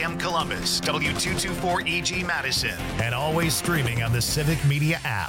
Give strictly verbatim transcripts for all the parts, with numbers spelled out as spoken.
M Columbus, W two twenty-four E G Madison, and always streaming on the Civic Media app.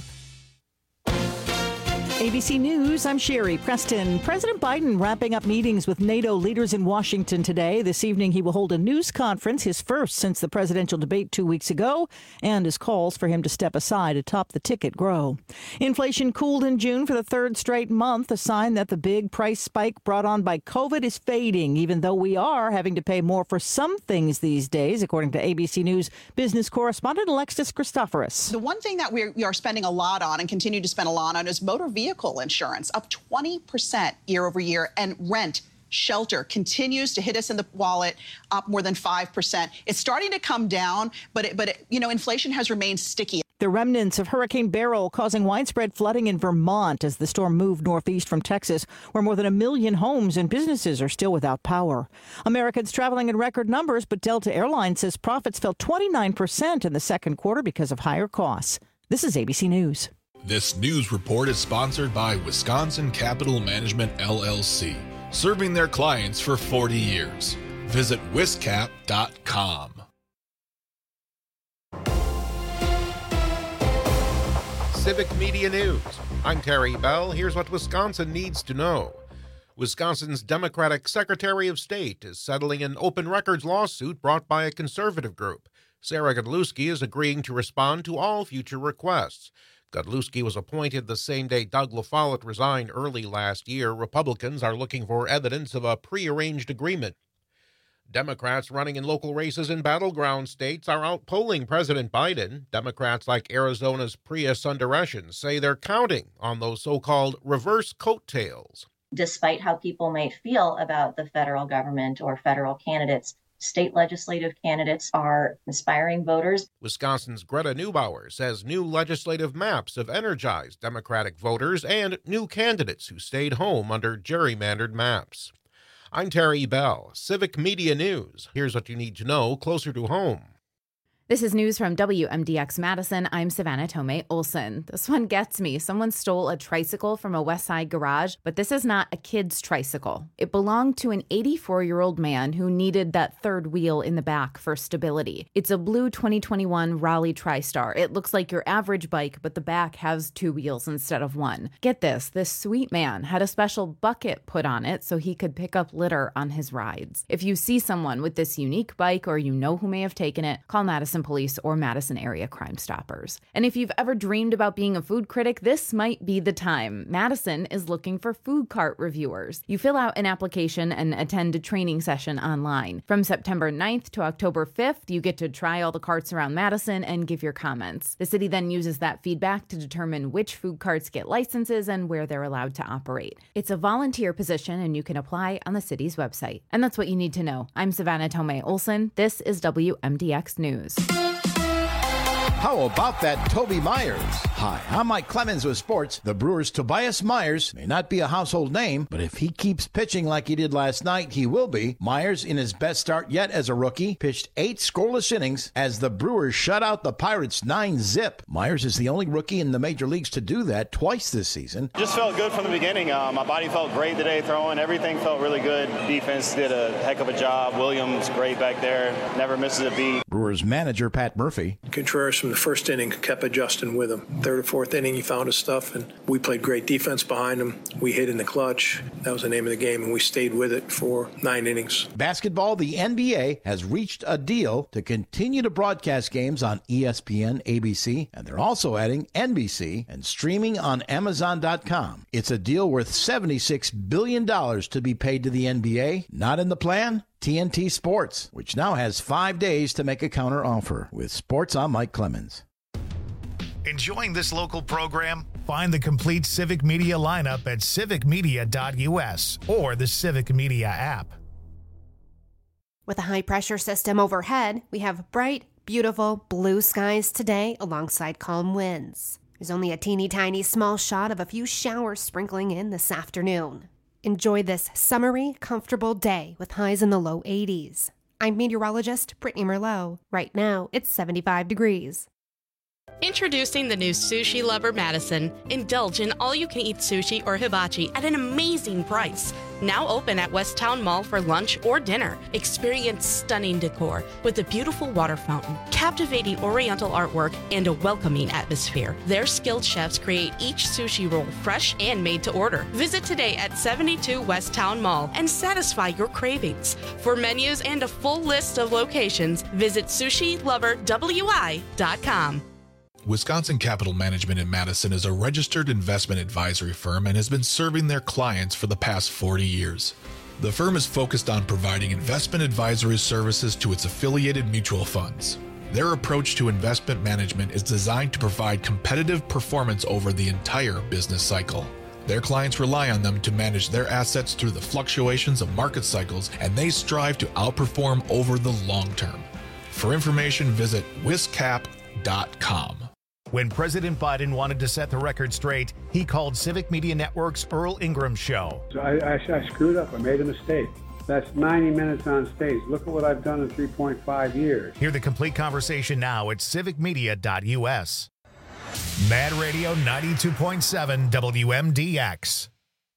A B C News, I'm Sherry Preston. President Biden wrapping up meetings with NATO leaders in Washington today. This evening, he will hold a news conference, his first since the presidential debate two weeks ago, and his calls for him to step aside atop the ticket grow. Inflation cooled in June for the third straight month, a sign that the big price spike brought on by COVID is fading, even though we are having to pay more for some things these days, according to A B C News business correspondent Alexis Christoforous. The one thing that we're, we are spending a lot on and continue to spend a lot on is motor vehicle insurance, up twenty percent year over year, and rent, shelter continues to hit us in the wallet, up more than five percent. It's starting to come down, but, it, but it, you know, inflation has remained sticky. The remnants of Hurricane Beryl causing widespread flooding in Vermont as the storm moved northeast from Texas, where more than a million homes and businesses are still without power. Americans traveling in record numbers, but Delta Airlines says profits fell twenty-nine percent in the second quarter because of higher costs. This is A B C News. This news report is sponsored by Wisconsin Capital Management, L L C, serving their clients for forty years. Visit wiscap dot com. Civic Media News. I'm Terry Bell. Here's what Wisconsin needs to know. Wisconsin's Democratic Secretary of State is settling an open records lawsuit brought by a conservative group. Sarah Godlewski is agreeing to respond to all future requests. Godlewski was appointed the same day Doug LaFollette resigned early last year. Republicans are looking for evidence of a prearranged agreement. Democrats running in local races in battleground states are outpolling President Biden. Democrats like Arizona's Priya Sundaresan say they're counting on those so-called reverse coattails. Despite how people might feel about the federal government or federal candidates, state legislative candidates are inspiring voters. Wisconsin's Greta Neubauer says new legislative maps have energized Democratic voters and new candidates who stayed home under gerrymandered maps. I'm Terry Bell, Civic Media News. Here's what you need to know closer to home. This is news from W M D X Madison. I'm Savannah Tomei Olson. This one gets me. Someone stole a tricycle from a West Side garage, but this is not a kid's tricycle. It belonged to an eighty-four-year-old man who needed that third wheel in the back for stability. It's a blue twenty twenty-one Raleigh TriStar. It looks like your average bike, but the back has two wheels instead of one. Get this, this sweet man had a special bucket put on it so he could pick up litter on his rides. If you see someone with this unique bike or you know who may have taken it, call Madison Police or Madison Area Crime Stoppers. And if you've ever dreamed about being a food critic, this might be the time. Madison is looking for food cart reviewers. You fill out an application and attend a training session online. From September ninth to October fifth, you get to try all the carts around Madison and give your comments. The city then uses that feedback to determine which food carts get licenses and where they're allowed to operate. It's a volunteer position and you can apply on the city's website. And that's what you need to know. I'm Savannah Tomei Olson. This is W M D X News. How about that Toby Myers? Hi, I'm Mike Clemens with sports. The Brewers' Tobias Myers may not be a household name, but if he keeps pitching like he did last night, he will be. Myers, in his best start yet as a rookie, pitched eight scoreless innings as the Brewers shut out the Pirates nine zip. Myers is the only rookie in the major leagues to do that twice this season. Just felt good from the beginning. Uh, my body felt great today throwing. Everything felt really good. Defense did a heck of a job. Williams, great back there. Never misses a beat. Brewers manager Pat Murphy. Contreras from the first inning kept adjusting with him. Third or fourth inning, he found his stuff, and we played great defense behind him. We hit in the clutch. That was the name of the game, and we stayed with it for nine innings. Basketball, the N B A has reached a deal to continue to broadcast games on E S P N, A B C, and they're also adding N B C and streaming on Amazon dot com. It's a deal worth seventy-six billion dollars to be paid to the N B A. Not in the plan? T N T Sports, which now has five days to make a counteroffer. With sports, I'm Mike Clemens. Enjoying this local program? Find the complete Civic Media lineup at civic media dot u s or the Civic Media app. With a high-pressure system overhead, we have bright, beautiful blue skies today alongside calm winds. There's only a teeny tiny small shot of a few showers sprinkling in this afternoon. Enjoy this summery, comfortable day with highs in the low eighties. I'm meteorologist Brittany Merlot. Right now, it's seventy-five degrees. Introducing the new Sushi Lover Madison. Indulge in all-you-can-eat sushi or hibachi at an amazing price. Now open at Westtown Mall for lunch or dinner. Experience stunning decor with a beautiful water fountain, captivating oriental artwork, and a welcoming atmosphere. Their skilled chefs create each sushi roll fresh and made to order. Visit today at seventy-two Westtown Mall and satisfy your cravings. For menus and a full list of locations, visit sushi lover w i dot com. Wisconsin Capital Management in Madison is a registered investment advisory firm and has been serving their clients for the past forty years. The firm is focused on providing investment advisory services to its affiliated mutual funds. Their approach to investment management is designed to provide competitive performance over the entire business cycle. Their clients rely on them to manage their assets through the fluctuations of market cycles, and they strive to outperform over the long term. For information, visit wiscap dot com. When President Biden wanted to set the record straight, he called Civic Media Network's Earl Ingram Show. So I, I, I screwed up. I made a mistake. That's ninety minutes on stage. Look at what I've done in three point five years. Hear the complete conversation now at civic media dot u s. Mad Radio ninety-two point seven W M D X.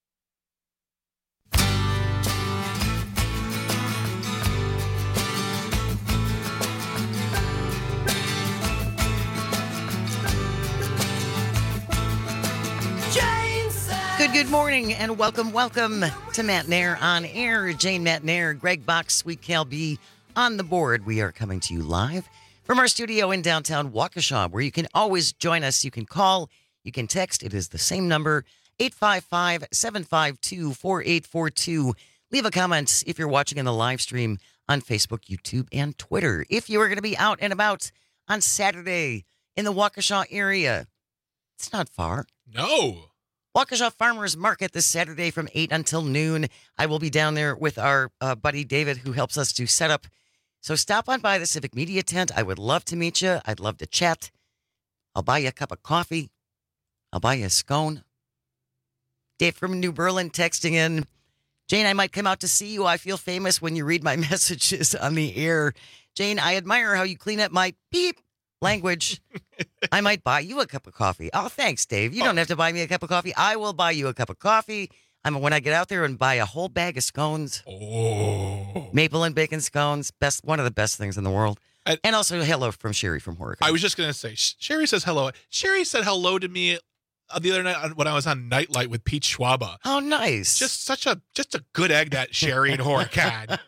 Good, good morning, and welcome, welcome to Matt Nair on air. Jane Matt Nair, Greg Box, Sweet Cal B on the board. We are coming to you live from our studio in downtown Waukesha, where you can always join us. You can call, you can text. It is the same number, eight five five, seven five two, four eight four two. Leave a comment if you're watching in the live stream on Facebook, YouTube, and Twitter. If you are going to be out and about on Saturday in the Waukesha area, it's not far. No. Waukesha Farmers Market this Saturday from eight until noon. I will be down there with our uh, buddy David, who helps us to set up. So stop on by the Civic Media tent. I would love to meet you. I'd love to chat. I'll buy you a cup of coffee. I'll buy you a scone. Dave from New Berlin texting in, Jane, I might come out to see you. I feel famous when you read my messages on the air. Jane, I admire how you clean up my beep language. I might buy you a cup of coffee. Oh, thanks, Dave. You don't have to buy me a cup of coffee. I will buy you a cup of coffee. I'm when I get out there and buy a whole bag of scones. Oh. Maple and bacon scones. Best one of the best things in the world. I, and also hello from Sherry from Horicon. I was just going to say, Sherry says hello. Sherry said hello to me the other night when I was on Nightlight with Pete Schwaba. Oh, nice. Just such a just a good egg, that Sherry and Horicon.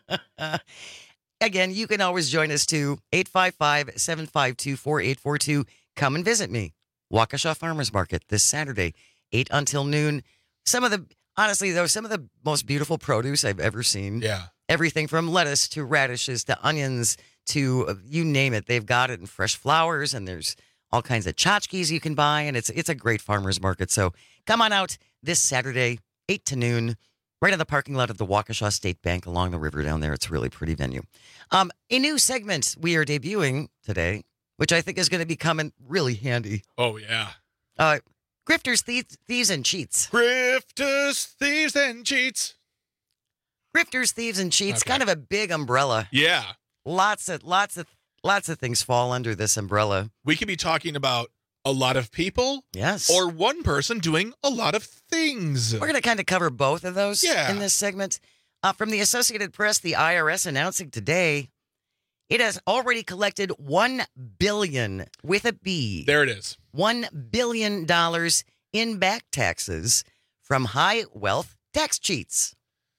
Again, you can always join us too. eight five five, seven five two, four eight four two. Come and visit me. Waukesha Farmers Market this Saturday, eight until noon. Some of the, honestly, though, some of the most beautiful produce I've ever seen. Yeah. Everything from lettuce to radishes to onions to uh, you name it. They've got it in fresh flowers, and there's all kinds of tchotchkes you can buy, and it's it's a great farmers market. So come on out this Saturday, eight to noon. Right in the parking lot of the Waukesha State Bank along the river down there. It's a really pretty venue. Um, a new segment we are debuting today, which I think is going to be coming really handy. Oh, yeah. Uh, Grifters, thieves, thieves, and cheats. Grifters, thieves, and cheats. Grifters, thieves, and cheats. Okay. Kind of a big umbrella. Yeah. Lots of, lots of, lots of things fall under this umbrella. We could be talking about a lot of people. Yes. Or one person doing a lot of things. We're going to kind of cover both of those yeah. in this segment. Uh, from the Associated Press, the I R S announcing today it has already collected one billion dollars with a B. There it is. one billion dollars in back taxes from high wealth tax cheats.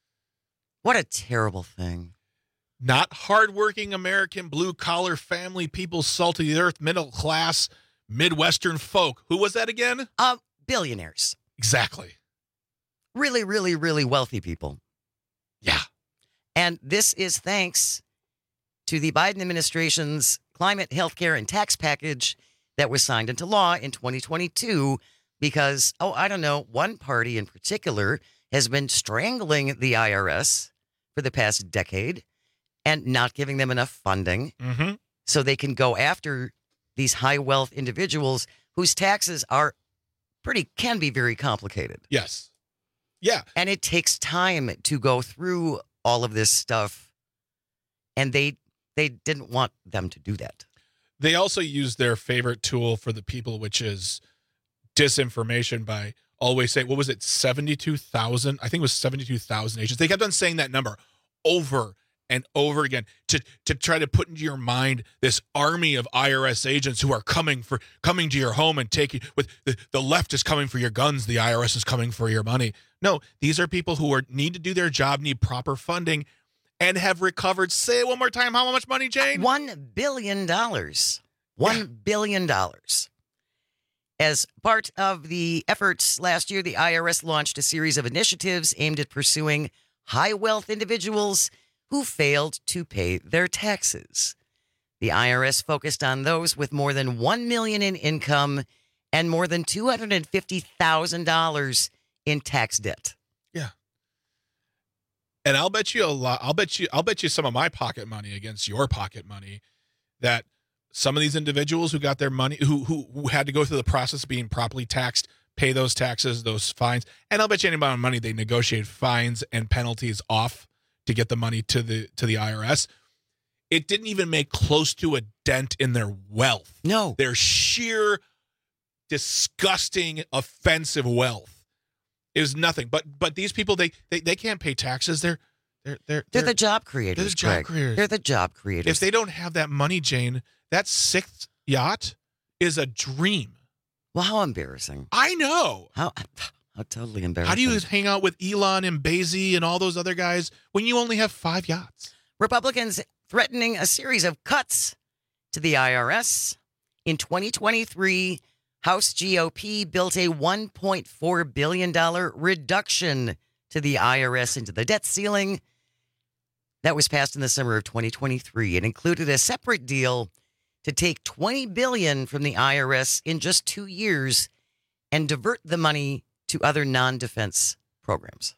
What a terrible thing. Not hardworking American blue-collar family people, salt of the earth, middle class, Midwestern folk. Who was that again? Uh, billionaires. Exactly. Really, really, really wealthy people. Yeah. And this is thanks to the Biden administration's climate, healthcare, and tax package that was signed into law in twenty twenty-two because, oh, I don't know, one party in particular has been strangling the I R S for the past decade and not giving them enough funding mm-hmm. so they can go after these high wealth individuals whose taxes are pretty, can be very complicated. Yes. Yeah. And it takes time to go through all of this stuff. And they they didn't want them to do that. They also use their favorite tool for the people, which is disinformation, by always saying, what was it, seventy-two thousand? I think it was seventy-two thousand agents. They kept on saying that number over and over again to to try to put into your mind this army of I R S agents who are coming for coming to your home and taking with the, the left is coming for your guns, the I R S is coming for your money. No, these are people who are need to do their job, need proper funding, and have recovered. Say it one more time. How much money, Jane? One billion dollars. One yeah. billion dollars. As part of the efforts last year, the I R S launched a series of initiatives aimed at pursuing high wealth individuals who failed to pay their taxes. The I R S focused on those with more than one million dollars in income and more than two hundred fifty thousand dollars in tax debt. Yeah. And I'll bet you a lot. I'll bet you, I'll bet you some of my pocket money against your pocket money that some of these individuals who got their money, who, who, who had to go through the process of being properly taxed, pay those taxes, those fines. And I'll bet you any amount of money they negotiate fines and penalties off to get the money to the to the I R S. It didn't even make close to a dent in their wealth. No. Their sheer, disgusting, offensive wealth is nothing. But but these people, they they, they can't pay taxes. They're they're they're they're, they're the job creators. They're the job Greg. creators. They're the job creators. If they don't have that money, Jane, that sixth yacht is a dream. Well, how embarrassing. I know. How how totally embarrassing. How do you hang out with Elon and Bezos and all those other guys when you only have five yachts? Republicans threatening a series of cuts to the I R S. In twenty twenty-three, House G O P built a one point four billion dollars reduction to the I R S into the debt ceiling. That was passed in the summer of twenty twenty-three. It included a separate deal to take twenty billion dollars from the I R S in just two years and divert the money to other non-defense programs.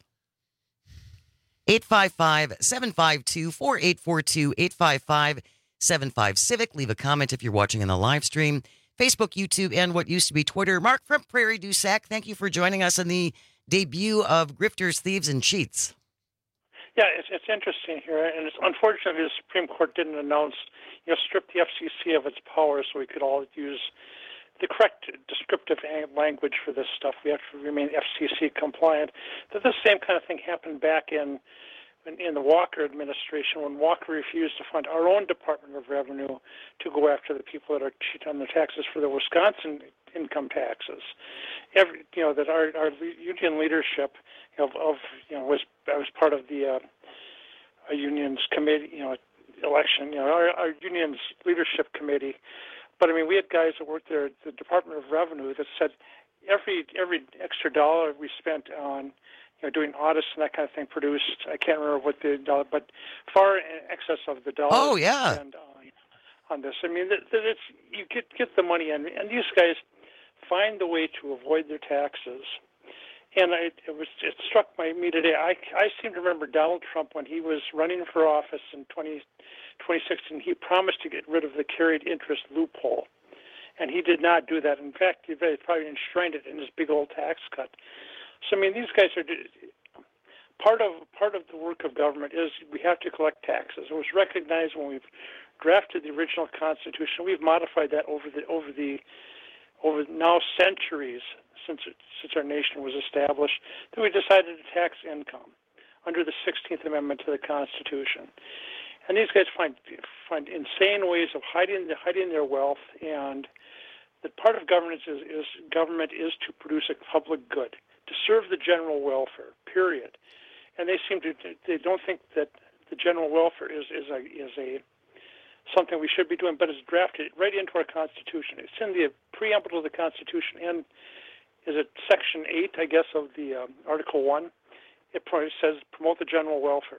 eight five five, seven five two, four eight four two, eight five five, seven five Civic. Leave a comment if you're watching in the live stream. Facebook, YouTube, and what used to be Twitter. Mark from Prairie du Sac, thank you for joining us on the debut of Grifters, Thieves, and Cheats. Yeah, it's, it's interesting here, and it's unfortunate the Supreme Court didn't announce, you know, strip the F C C of its powers so we could all use the correct descriptive language for this stuff. We have to remain F C C compliant. That the same kind of thing happened back in, in in the Walker administration when Walker refused to fund our own Department of Revenue to go after the people that are cheating on their taxes for the Wisconsin income taxes. Every you know that our our union leadership of, of you know was I was part of the uh, union's committee you know election you know our, our union's leadership committee. But I mean, we had guys that worked there at the Department of Revenue that said every every extra dollar we spent on, you know, doing audits and that kind of thing produced, I can't remember what the dollar, but far in excess of the dollar. Oh yeah. And on, on this, I mean, that, that it's you get get the money in, and these guys find a way to avoid their taxes. And I, it was it struck my, me today. I I seem to remember Donald Trump when he was running for office in twenty sixteen. He promised to get rid of the carried interest loophole, and he did not do that. In fact, he probably enshrined it in his big old tax cut. So I mean, these guys are part of part of the work of government is we have to collect taxes. It was recognized when we've drafted the original Constitution. We've modified that over the over the over now centuries since it, since our nation was established, that we decided to tax income under the sixteenth Amendment to the Constitution. And these guys find find insane ways of hiding hiding their wealth, and that part of governance is, is government is to produce a public good, to serve the general welfare, period. And they seem to they don't think that the general welfare is is a is a something we should be doing, but it's drafted right into our Constitution. It's in the preamble to the Constitution, and is it Section eight, I guess, of the um, Article one? It probably says promote the general welfare.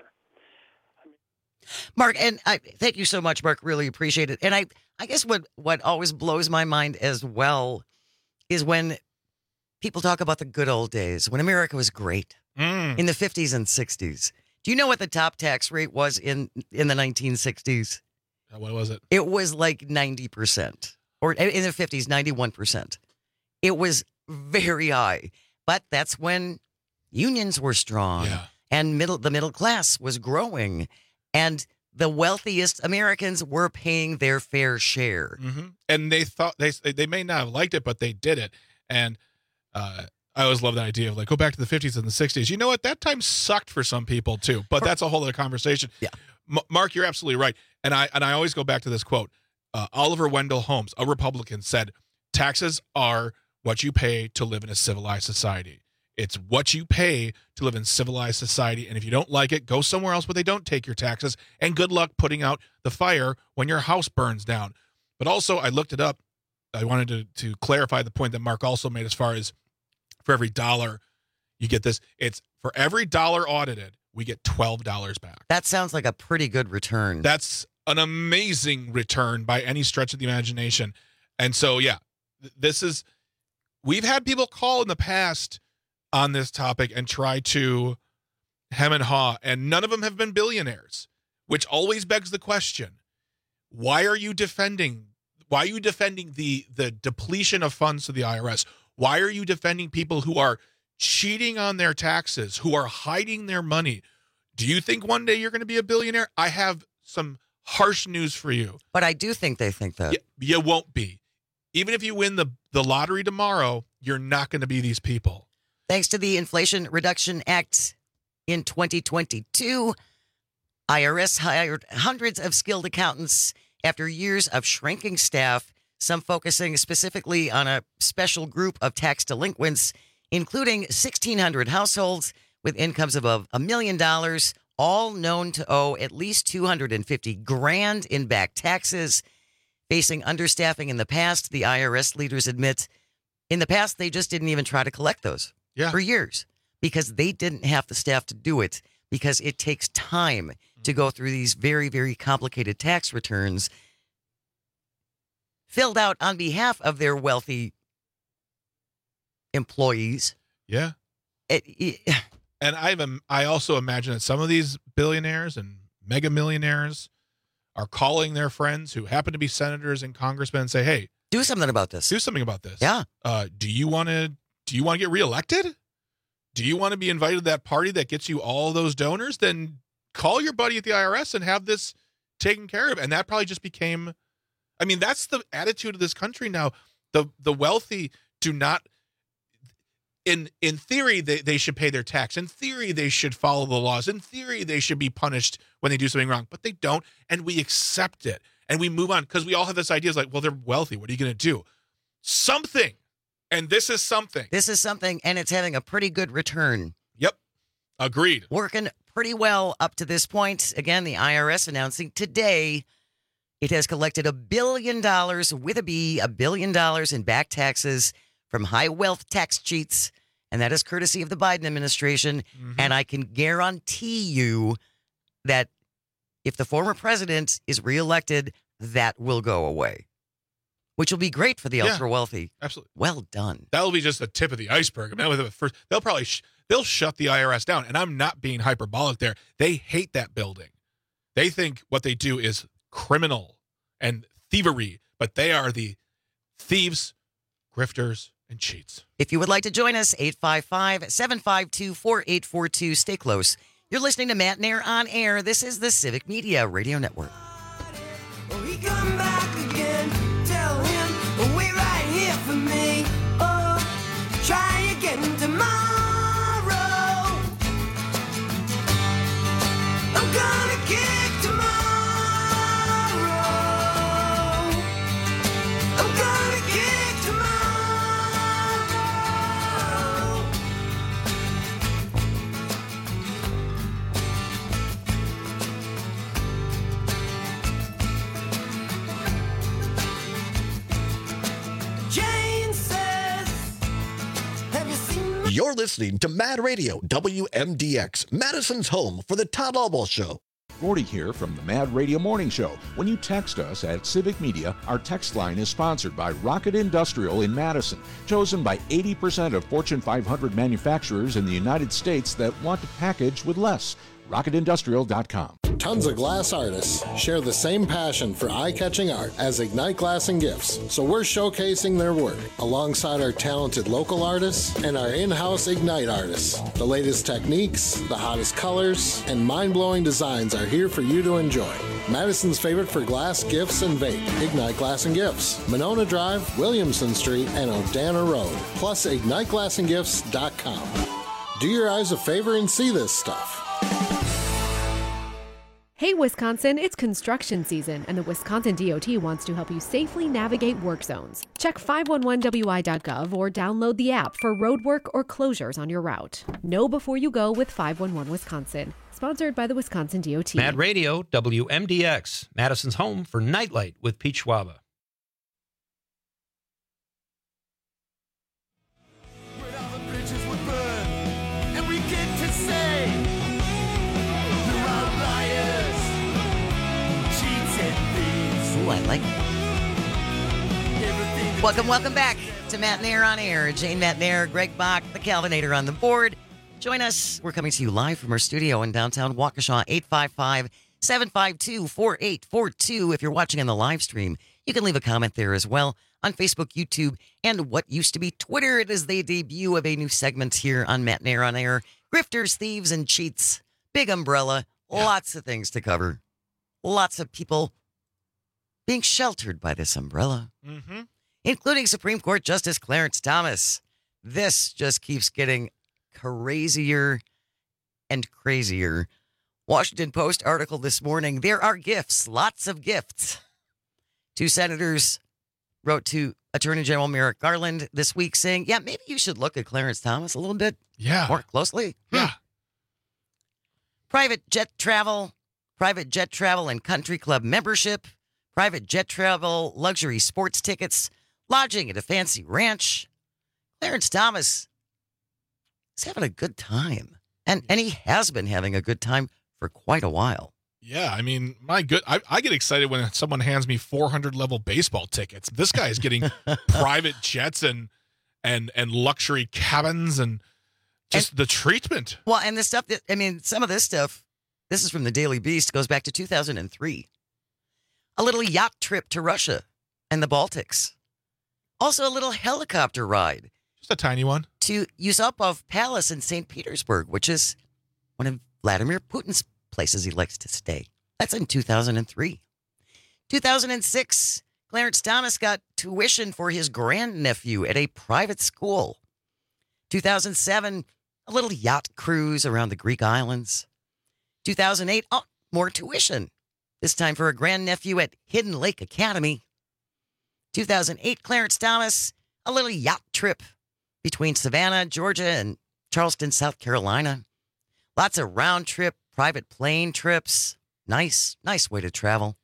Mark, and I thank you so much, Mark. Really appreciate it. And I, I guess what, what always blows my mind as well is when people talk about the good old days, when America was great mm. in the fifties and sixties. Do you know what the top tax rate was in, in the nineteen sixties? Uh, what was it? It was like ninety percent, or in the fifties, ninety-one percent. It was very high, but that's when unions were strong yeah. and middle the middle class was growing. And the wealthiest Americans were paying their fair share. Mm-hmm. And they thought they they may not have liked it, but they did it. And uh, I always love that idea of like, go back to the fifties and the sixties. You know what? That time sucked for some people too, but that's a whole other conversation. Yeah. M- Mark, you're absolutely right. And I and I always go back to this quote. Uh, Oliver Wendell Holmes, a Republican, said, taxes are what you pay to live in a civilized society. It's what you pay to live in civilized society. And if you don't like it, go somewhere else where they don't take your taxes. And good luck putting out the fire when your house burns down. But also, I looked it up. I wanted to, to clarify the point that Mark also made as far as for every dollar you get this. It's for every dollar audited, we get twelve dollars back. That sounds like a pretty good return. That's an amazing return by any stretch of the imagination. And so, yeah, th- this is, we've had people call in the past on this topic and try to hem and haw, and none of them have been billionaires, which always begs the question, why are you defending, why are you defending the, the depletion of funds to the I R S? Why are you defending people who are cheating on their taxes, who are hiding their money? Do you think one day you're going to be a billionaire? I have some harsh news for you. But I do think they think that. You, you won't be. Even if you win the, the lottery tomorrow, you're not going to be these people. Thanks to the Inflation Reduction Act in twenty twenty-two, I R S hired hundreds of skilled accountants after years of shrinking staff, some focusing specifically on a special group of tax delinquents, including sixteen hundred households with incomes above a million dollars, all known to owe at least two hundred fifty grand in back taxes. Facing understaffing in the past, the I R S leaders admit in the past they just didn't even try to collect those yeah. for years because they didn't have the staff to do it, because it takes time to go through these very, very complicated tax returns filled out on behalf of their wealthy employees. Yeah. It, it, and I've, I also imagine that some of these billionaires and mega millionaires are calling their friends who happen to be senators and congressmen and say, hey, do something about this. Do something about this. Yeah. Uh, do you want to, do you want to get reelected? Do you want to be invited to that party that gets you all those donors? Then call your buddy at the I R S and have this taken care of. And that probably just became, I mean, that's the attitude of this country now. The the wealthy do not, in in theory, they, they should pay their tax. In theory, they should follow the laws. In theory, they should be punished when they do something wrong. But they don't, and we accept it. And we move on because we all have this idea, like, well, they're wealthy. What are you going to do? Something. And this is something. This is something, and it's having a pretty good return. Yep. Agreed. Working pretty well up to this point. Again, the I R S announcing today it has collected a billion dollars with a B, a billion dollars in back taxes from high wealth tax cheats. And that is courtesy of the Biden administration. Mm-hmm. And I can guarantee you that if the former president is reelected, that will go away, which will be great for the yeah, ultra wealthy. Absolutely. Well done. That'll be just the tip of the iceberg. I mean, the first, they'll probably sh- they'll shut the I R S down. And I'm not being hyperbolic there. They hate that building. They think what they do is criminal and thievery, but they are the thieves, grifters, and cheats. If you would like to join us, eight five five, seven five two, four eight four two. Stay close. You're listening to Matt and Air on Air. This is the Civic Media Radio Network. We come back again. Tell him we're right here for me. Oh, try again tomorrow. I'm gonna kick tomorrow. I'm gonna kick tomorrow. Jane says, have you seen my You're listening to Mad Radio, W M D X, Madison's home for the Todd Albaugh Show. Gordy here from the Mad Radio Morning Show. When you text us at Civic Media, our text line is sponsored by Rocket Industrial in Madison, chosen by eighty percent of Fortune five hundred manufacturers in the United States that want to package with less. rocket industrial dot com. Tons of glass artists share the same passion for eye-catching art as Ignite Glass and Gifts, so we're showcasing their work alongside our talented local artists and our in-house Ignite artists. The latest techniques, the hottest colors, and mind-blowing designs are here for you to enjoy. Madison's favorite for glass, gifts, and vape, Ignite Glass and Gifts. Monona Drive, Williamson Street, and Odana Road. Plus, ignite glass and gifts dot com. Do your eyes a favor and see this stuff. Hey Wisconsin, it's construction season, and the Wisconsin D O T wants to help you safely navigate work zones. Check five one one W I dot gov or download the app for road work or closures on your route. Know before you go with five one one Wisconsin. Sponsored by the Wisconsin D O T. Mad Radio, W M D X, Madison's home for Nightlight with Pete Schwaba. Ooh, I like it. Welcome, welcome back to Matt Nair on Air. Jane Matt Nair, Greg Bach, the Calvinator on the board. Join us. We're coming to you live from our studio in downtown Waukesha, eight five five, seven five two, four eight four two. If you're watching on the live stream, you can leave a comment there as well on Facebook, YouTube, and what used to be Twitter. It is the debut of a new segment here on Matt Nair on Air. Grifters, thieves, and cheats. Big umbrella. Yeah. Lots of things to cover. Lots of people being sheltered by this umbrella, mm-hmm. including Supreme Court Justice Clarence Thomas. This just keeps getting crazier and crazier. Washington Post article this morning, there are gifts, lots of gifts. Two senators wrote to Attorney General Merrick Garland this week saying, yeah, maybe you should look at Clarence Thomas a little bit yeah. more closely. Yeah. Hmm. Private jet travel, private jet travel and country club membership, private jet travel, luxury sports tickets, lodging at a fancy ranch. Clarence Thomas is having a good time. And and he has been having a good time for quite a while. Yeah, I mean, my good, I, I get excited when someone hands me four hundred level baseball tickets. This guy is getting private jets and and and luxury cabins and just and, the treatment. Well, and the stuff that, I mean, some of this stuff, this is from the Daily Beast, goes back to two thousand three. A little yacht trip to Russia and the Baltics. Also a little helicopter ride. Just a tiny one. To Yusupov Palace in Saint Petersburg, which is one of Vladimir Putin's places he likes to stay. That's in two thousand three. two thousand six, Clarence Thomas got tuition for his grandnephew at a private school. two thousand seven, a little yacht cruise around the Greek islands. two thousand eight, oh, more tuition. This time for a grandnephew at Hidden Lake Academy. two thousand eight, Clarence Thomas, a little yacht trip between Savannah, Georgia, and Charleston, South Carolina. Lots of round trip, private plane trips. Nice, nice way to travel.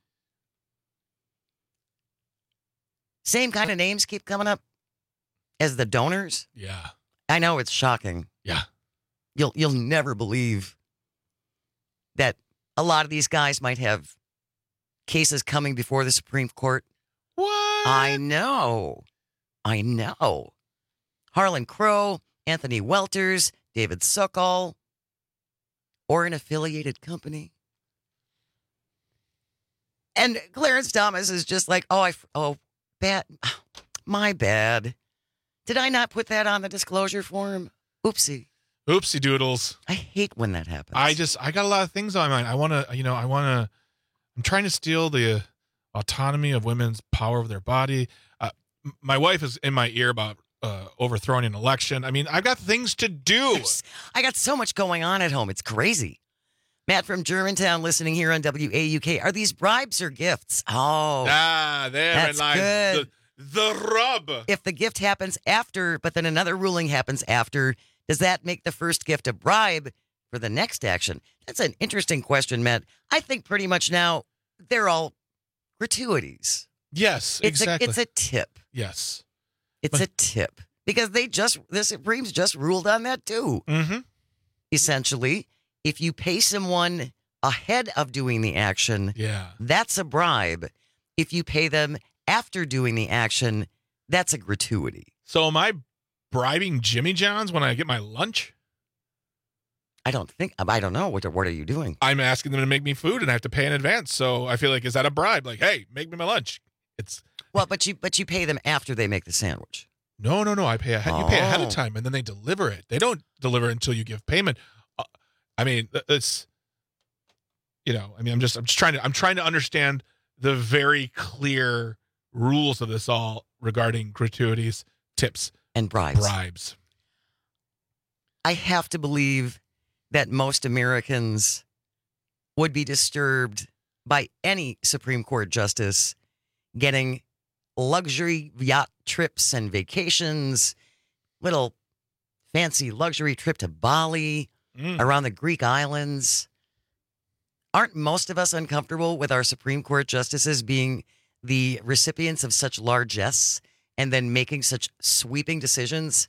Same kind of names keep coming up as the donors. Yeah. I know it's shocking. Yeah. You'll you'll never believe that a lot of these guys might have cases coming before the Supreme Court. What? I know. I know. Harlan Crow, Anthony Welters, David Sokol, or an affiliated company. And Clarence Thomas is just like, oh, I, oh, bad, my bad. Did I not put that on the disclosure form? Oopsie. Oopsie doodles. I hate when that happens. I just, I got a lot of things on my mind. I want to, you know, I want to, I'm trying to steal the uh, autonomy of women's power over their body. Uh, my wife is in my ear about uh, overthrowing an election. I mean, I've got things to do. There's, I got so much going on at home. It's crazy. Matt from Germantown listening here on W A U K. Are these bribes or gifts? Oh. Ah, there lies the, the rub. If the gift happens after, but then another ruling happens after, does that make the first gift a bribe for the next action? That's an interesting question, Matt. I think pretty much now they're all gratuities. Yes, it's exactly. A, it's a tip. Yes. It's but, a tip. Because they just, the Supremes just ruled on that too. Mm-hmm. Essentially, if you pay someone ahead of doing the action, yeah. that's a bribe. If you pay them after doing the action, that's a gratuity. So am I bribing Jimmy John's when I get my lunch? I don't think, I don't know. What, what are you doing? I'm asking them to make me food and I have to pay in advance. So I feel like, is that a bribe? Like, hey, make me my lunch. It's Well, but you but you pay them after they make the sandwich. No, no, no. I pay ahead. You pay ahead of Oh. time and then they deliver it. They don't deliver it until you give payment. Uh, I mean, it's, you know, I mean, I'm just, I'm just trying to, I'm trying to understand the very clear rules of this all regarding gratuities, tips, and bribes. Bribes. I have to believe that most Americans would be disturbed by any Supreme Court justice getting luxury yacht trips and vacations, little fancy luxury trip to Bali, Mm. around the Greek islands. Aren't most of us uncomfortable with our Supreme Court justices being the recipients of such largesse and then making such sweeping decisions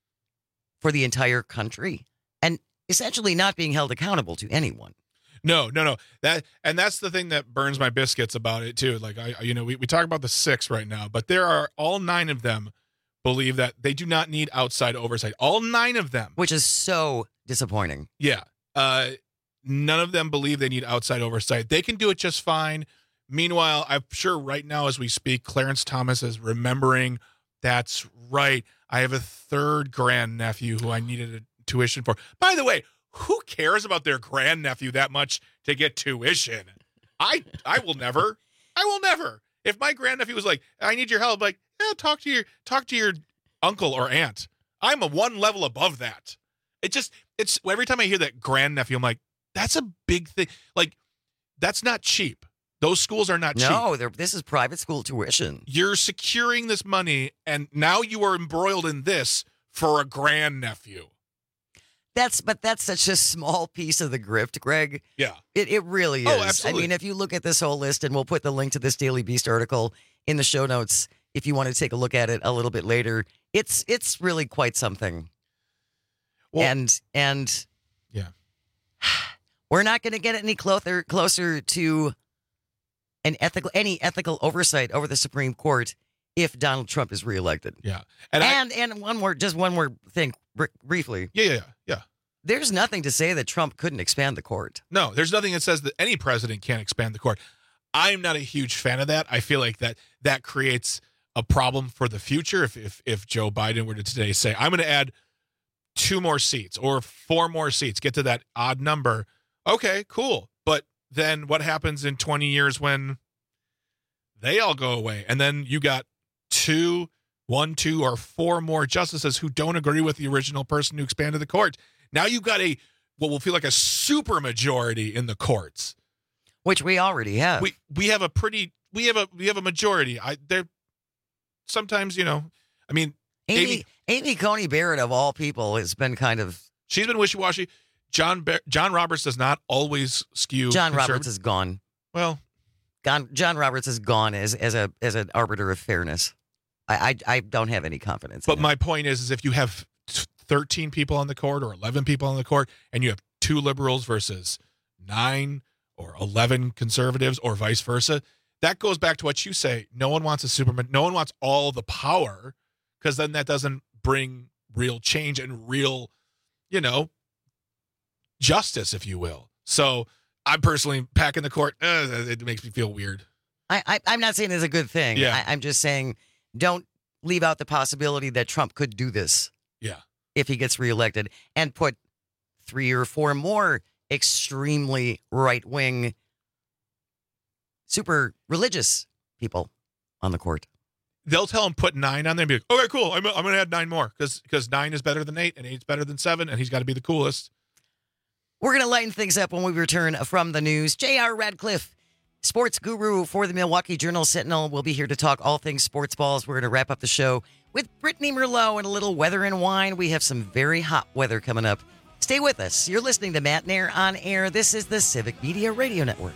for the entire country and essentially not being held accountable to anyone? No, no, no. That and that's the thing that burns my biscuits about it too. Like I, you know, we, we talk about the six right now, but there are all nine of them believe that they do not need outside oversight. All nine of them, which is so disappointing. Yeah, uh, none of them believe they need outside oversight. They can do it just fine. Meanwhile, I'm sure right now as we speak, Clarence Thomas is remembering. That's right. I have a third grandnephew who I needed a tuition for. By the way, who cares about their grandnephew that much to get tuition? I I will never. I will never. If my grandnephew was like, I need your help, like, yeah, talk to your talk to your uncle or aunt. I'm a one level above that. It just it's every time I hear that grandnephew, I'm like, that's a big thing. Like, that's not cheap. Those schools are not cheap. No, they're, this is private school tuition. You're securing this money, and now you are embroiled in this for a grandnephew. That's but that's such a small piece of the grift, Greg. Yeah. It it really is. Oh, absolutely. I mean, if you look at this whole list, and we'll put the link to this Daily Beast article in the show notes if you want to take a look at it a little bit later. It's it's really quite something. Well, and and yeah. We're not going to get any closer closer to an ethical any ethical oversight over the Supreme Court if Donald Trump is reelected. Yeah. And And, and, I, one more just one more thing br- briefly. yeah, yeah, yeah. There's nothing to say that Trump couldn't expand the court. No, there's nothing that says that any president can't expand the court. I'm not a huge fan of that. I feel like that that creates a problem for the future. If if if Joe Biden were to today say, I'm going to add two more seats or four more seats, get to that odd number. Okay, cool. But then what happens in twenty years when they all go away? And then you got two, one, two, or four more justices who don't agree with the original person who expanded the court. Now you've got a what will feel like a super majority in the courts, which we already have. We we have a pretty we have a we have a majority. I there sometimes, you know, I mean, Amy, Amy Amy Coney Barrett of all people has been kind of she's been wishy-washy. John Bar- John Roberts does not always skew. John conservative. Roberts is gone. Well, John, John Roberts is gone as as a as an arbiter of fairness. I I, I don't have any confidence. But in my it. point is, is if you have thirteen people on the court or eleven people on the court, and you have two liberals versus nine or eleven conservatives, or vice versa, that goes back to what you say. No one wants a Superman. No one wants all the power, because then that doesn't bring real change and real, you know, justice, if you will. So I'm personally packing the court. Uh, it makes me feel weird. I, I I'm not saying it's a good thing. Yeah. I, I'm just saying don't leave out the possibility that Trump could do this. Yeah. If he gets reelected and put three or four more extremely right wing, super religious people on the court. They'll tell him put nine on there and be like, okay, cool. I'm, I'm going to add nine more because because nine is better than eight and eight's better than seven, and he's got to be the coolest. We're going to lighten things up when we return from the news. J R. Radcliffe, sports guru for the Milwaukee Journal-Sentinel, will be here to talk all things sports balls. We're going to wrap up the show with Brittany Merlot and a little weather and wine. We have some very hot weather coming up. Stay with us. You're listening to Matt Nair on air. This is the Civic Media Radio Network.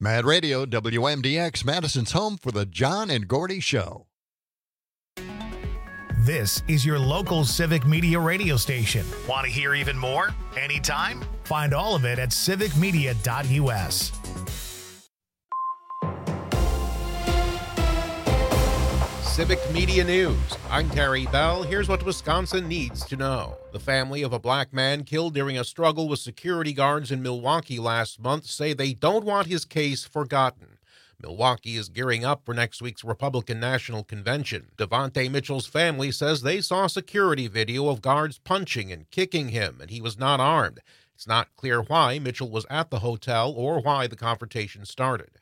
Mad Radio, W M D X, Madison's home for the John and Gordy Show. This is your local Civic Media radio station. Want to hear even more? Anytime? Find all of it at civic media dot U S. Civic Media News. I'm Terry Bell. Here's what Wisconsin needs to know. The family of a black man killed during a struggle with security guards in Milwaukee last month say they don't want his case forgotten. Milwaukee is gearing up for next week's Republican National Convention. Devontae Mitchell's family says they saw security video of guards punching and kicking him, and he was not armed. It's not clear why Mitchell was at the hotel or why the confrontation started.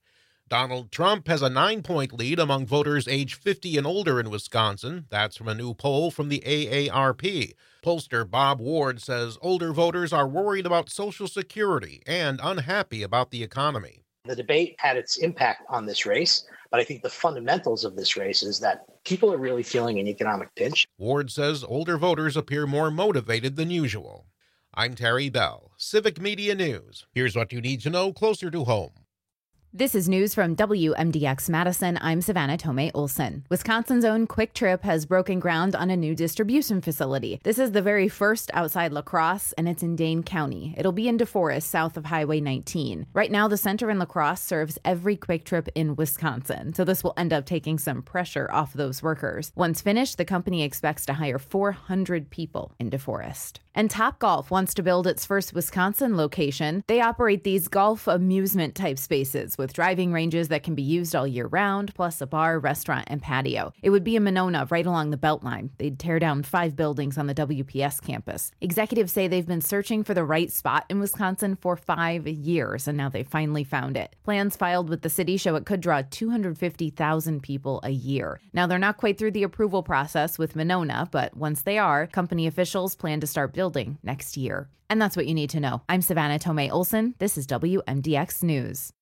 Donald Trump has a nine-point lead among voters age fifty and older in Wisconsin. That's from a new poll from the A A R P. Pollster Bob Ward says older voters are worried about Social Security and unhappy about the economy. The debate had its impact on this race, but I think the fundamentals of this race is that people are really feeling an economic pinch. Ward says older voters appear more motivated than usual. I'm Terry Bell, Civic Media News. Here's what you need to know closer to home. This is news from W M D X Madison. I'm Savannah Tomei Olson. Wisconsin's own Quick Trip has broken ground on a new distribution facility. This is the very first outside La Crosse, and it's in Dane County. It'll be in DeForest, south of Highway nineteen. Right now, the center in La Crosse serves every Quick Trip in Wisconsin, so this will end up taking some pressure off those workers. Once finished, the company expects to hire four hundred people in DeForest. And Topgolf wants to build its first Wisconsin location. They operate these golf amusement type spaces with driving ranges that can be used all year round, plus a bar, restaurant, and patio. It would be in Monona, right along the Beltline. They'd tear down five buildings on the W P S campus. Executives say they've been searching for the right spot in Wisconsin for five years, and now they finally found it. Plans filed with the city show it could draw two hundred fifty thousand people a year. Now, they're not quite through the approval process with Monona, but once they are, company officials plan to start building next year. And that's what you need to know. I'm Savannah Tomei Olson. This is W M D X News.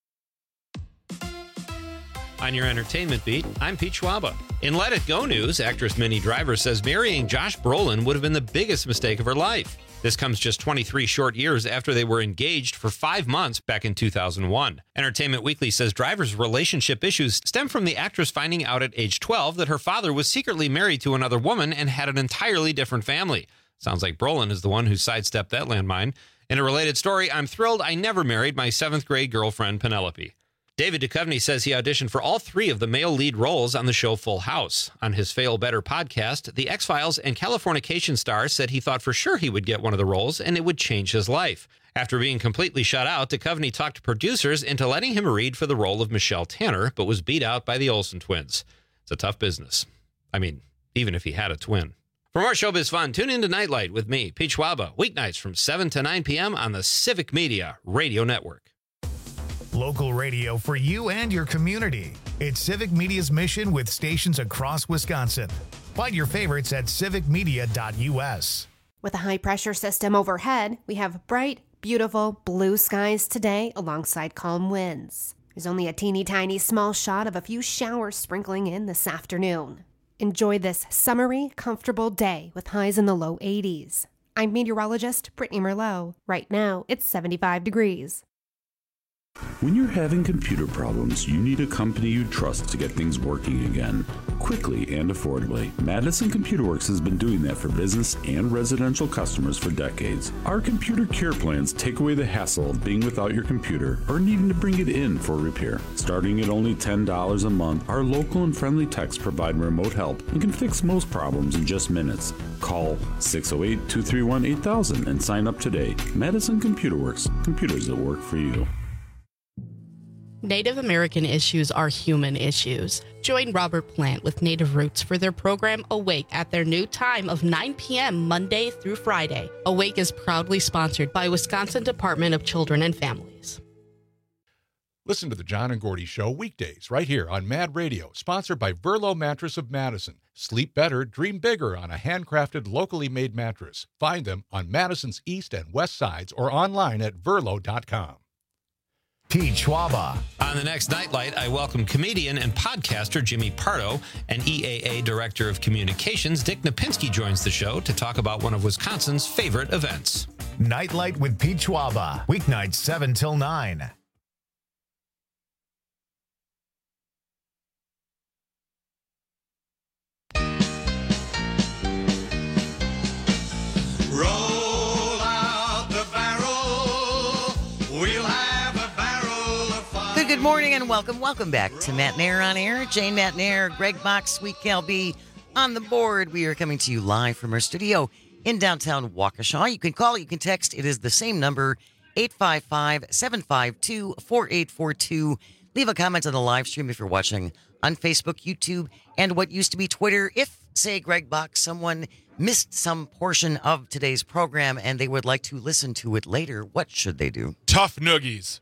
On your entertainment beat, I'm Pete Schwaba. In Let It Go news, actress Minnie Driver says marrying Josh Brolin would have been the biggest mistake of her life. This comes just twenty-three short years after they were engaged for five months back in two thousand one. Entertainment Weekly says Driver's relationship issues stem from the actress finding out at age twelve that her father was secretly married to another woman and had an entirely different family. Sounds like Brolin is the one who sidestepped that landmine. In a related story, I'm thrilled I never married my seventh grade girlfriend, Penelope. David Duchovny says he auditioned for all three of the male lead roles on the show Full House. On his Fail Better podcast, the X-Files and Californication star said he thought for sure he would get one of the roles and it would change his life. After being completely shut out, Duchovny talked to producers into letting him read for the role of Michelle Tanner, but was beat out by the Olsen twins. It's a tough business. I mean, even if he had a twin. For more showbiz fun, tune in to Nightlight with me, Pete Schwaba, weeknights from seven to nine p.m. on the Civic Media Radio Network. Local radio for you and your community. It's Civic Media's mission with stations across Wisconsin. Find your favorites at civic media dot U S. With a high-pressure system overhead, we have bright, beautiful blue skies today alongside calm winds. There's only a teeny tiny small shot of a few showers sprinkling in this afternoon. Enjoy this summery, comfortable day with highs in the low eighties. I'm meteorologist Brittany Merlot. Right now, it's seventy-five degrees. When you're having computer problems, you need a company you trust to get things working again, quickly and affordably. Madison Computer Works has been doing that for business and residential customers for decades. Our computer care plans take away the hassle of being without your computer or needing to bring it in for repair. Starting at only ten dollars a month, our local and friendly techs provide remote help and can fix most problems in just minutes. Call six oh eight, two three one, eight thousand and sign up today. Madison Computer Works, computers that work for you. Native American issues are human issues. Join Robert Plant with Native Roots for their program Awake at their new time of nine p.m. Monday through Friday. Awake is proudly sponsored by Wisconsin Department of Children and Families. Listen to the John and Gordy Show weekdays right here on Mad Radio, sponsored by Verlo Mattress of Madison. Sleep better, dream bigger on a handcrafted, locally made mattress. Find them on Madison's east and west sides or online at verlo dot com. Pete Schwaba. On the next Nightlight, I welcome comedian and podcaster Jimmy Pardo, and E A A Director of Communications Dick Napinski joins the show to talk about one of Wisconsin's favorite events. Nightlight with Pete Schwaba, weeknights seven till nine. Good morning and welcome, welcome back to Matt Nair on Air. Jane Matt Nair, Greg Box, Sweet Cal B on the board. We are coming to you live from our studio in downtown Waukesha. You can call, you can text. It is the same number, eight five five, seven five two, four eight four two. Leave a comment on the live stream if you're watching on Facebook, YouTube, and what used to be Twitter. If, say, Greg Box, someone missed some portion of today's program and they would like to listen to it later, what should they do? Tough noogies.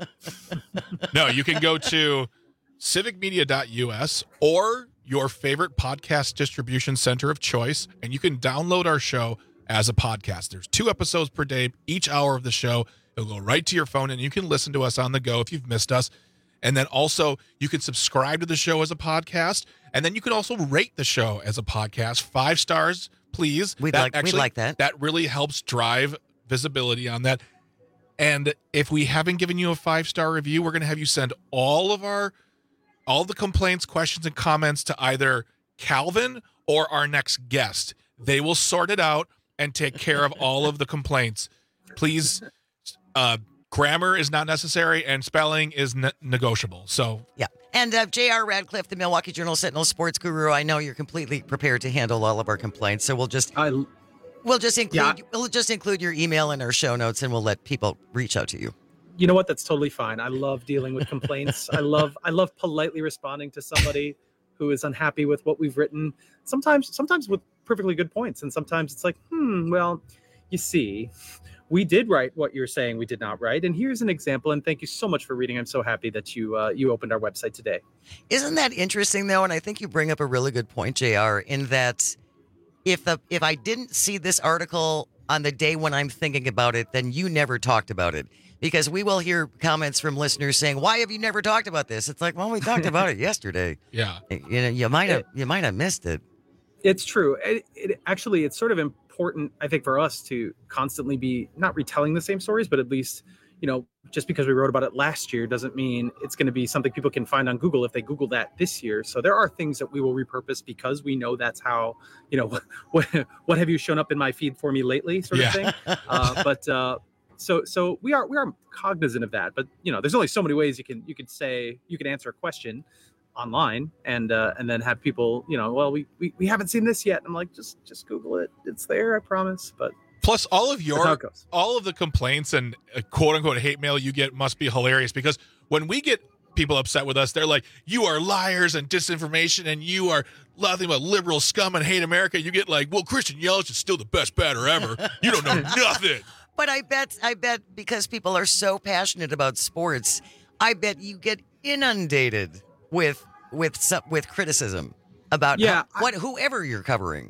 No, you can go to civic media dot U S or your favorite podcast distribution center of choice, and you can download our show as a podcast. There's two episodes per day, each hour of the show. It'll go right to your phone, and you can listen to us on the go if you've missed us. And then also, you can subscribe to the show as a podcast, and then you can also rate the show as a podcast. Five stars, please. We'd that like, actually, we'd like that. That really helps drive visibility on that. And if we haven't given you a five-star review, we're going to have you send all of our, all the complaints, questions, and comments to either Calvin or our next guest. They will sort it out and take care of all of the complaints. Please, uh, grammar is not necessary and spelling is ne- negotiable. So yeah. And uh, J R Radcliffe, the Milwaukee Journal Sentinel sports guru, I know you're completely prepared to handle all of our complaints. So we'll just I, we'll just include yeah. we'll just include your email in our show notes, and we'll let people reach out to you. You know what? That's totally fine. I love dealing with complaints. I love I love politely responding to somebody who is unhappy with what we've written. Sometimes sometimes with perfectly good points, and sometimes it's like, hmm, well, you see, we did write what you're saying we did not write, and here's an example. And thank you so much for reading. I'm so happy that you uh, you opened our website today. Isn't that interesting, though? And I think you bring up a really good point, J R, in that if the if I didn't see this article on the day when I'm thinking about it, then you never talked about it. Because we will hear comments from listeners saying, "Why have you never talked about this?" It's like, well, we talked about it yesterday. Yeah, you know, you might have you might have missed it. It's true. It, it actually, it's sort of important, I think, for us to constantly be not retelling the same stories, but at least, you know, just because we wrote about it last year doesn't mean it's going to be something people can find on Google if they Google that this year. So there are things that we will repurpose because we know that's how, you know, what what have you shown up in my feed for me lately, sort of yeah. thing. Uh, but uh, so so we are we are cognizant of that. But you know, there's only so many ways you can you can say you can answer a question online and uh, and then have people, you know, well, we, we we haven't seen this yet. I'm like, just just Google it. It's there, I promise. But plus, all of your all of the complaints and uh, quote unquote hate mail you get must be hilarious, because when we get people upset with us, they're like, you are liars and disinformation, and you are nothing but liberal scum and hate America. You get like, well, Christian Yelich is still the best batter ever. You don't know nothing. But I bet I bet because people are so passionate about sports, I bet you get inundated with with some, with criticism about yeah, how, what whoever you're covering.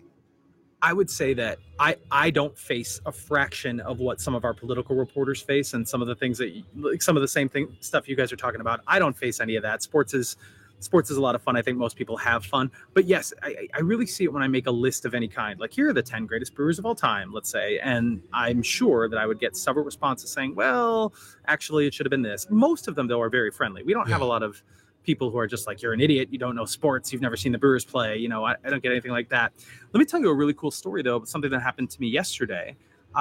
I would say that I, I don't face a fraction of what some of our political reporters face, and some of the things that like some of the same thing stuff you guys are talking about. I don't face any of that. Sports is sports is a lot of fun. I think most people have fun, but yes, I, I really see it when I make a list of any kind. Like, here are the ten greatest Brewers of all time, let's say, and I'm sure that I would get several responses saying, well, actually, it should have been this. Most of them, though, are very friendly. We don't yeah. have a lot of people who are just like, you're an idiot, you don't know sports, you've never seen the Brewers play. You know, I, I don't get anything like that. Let me tell you a really cool story, though, about something that happened to me yesterday.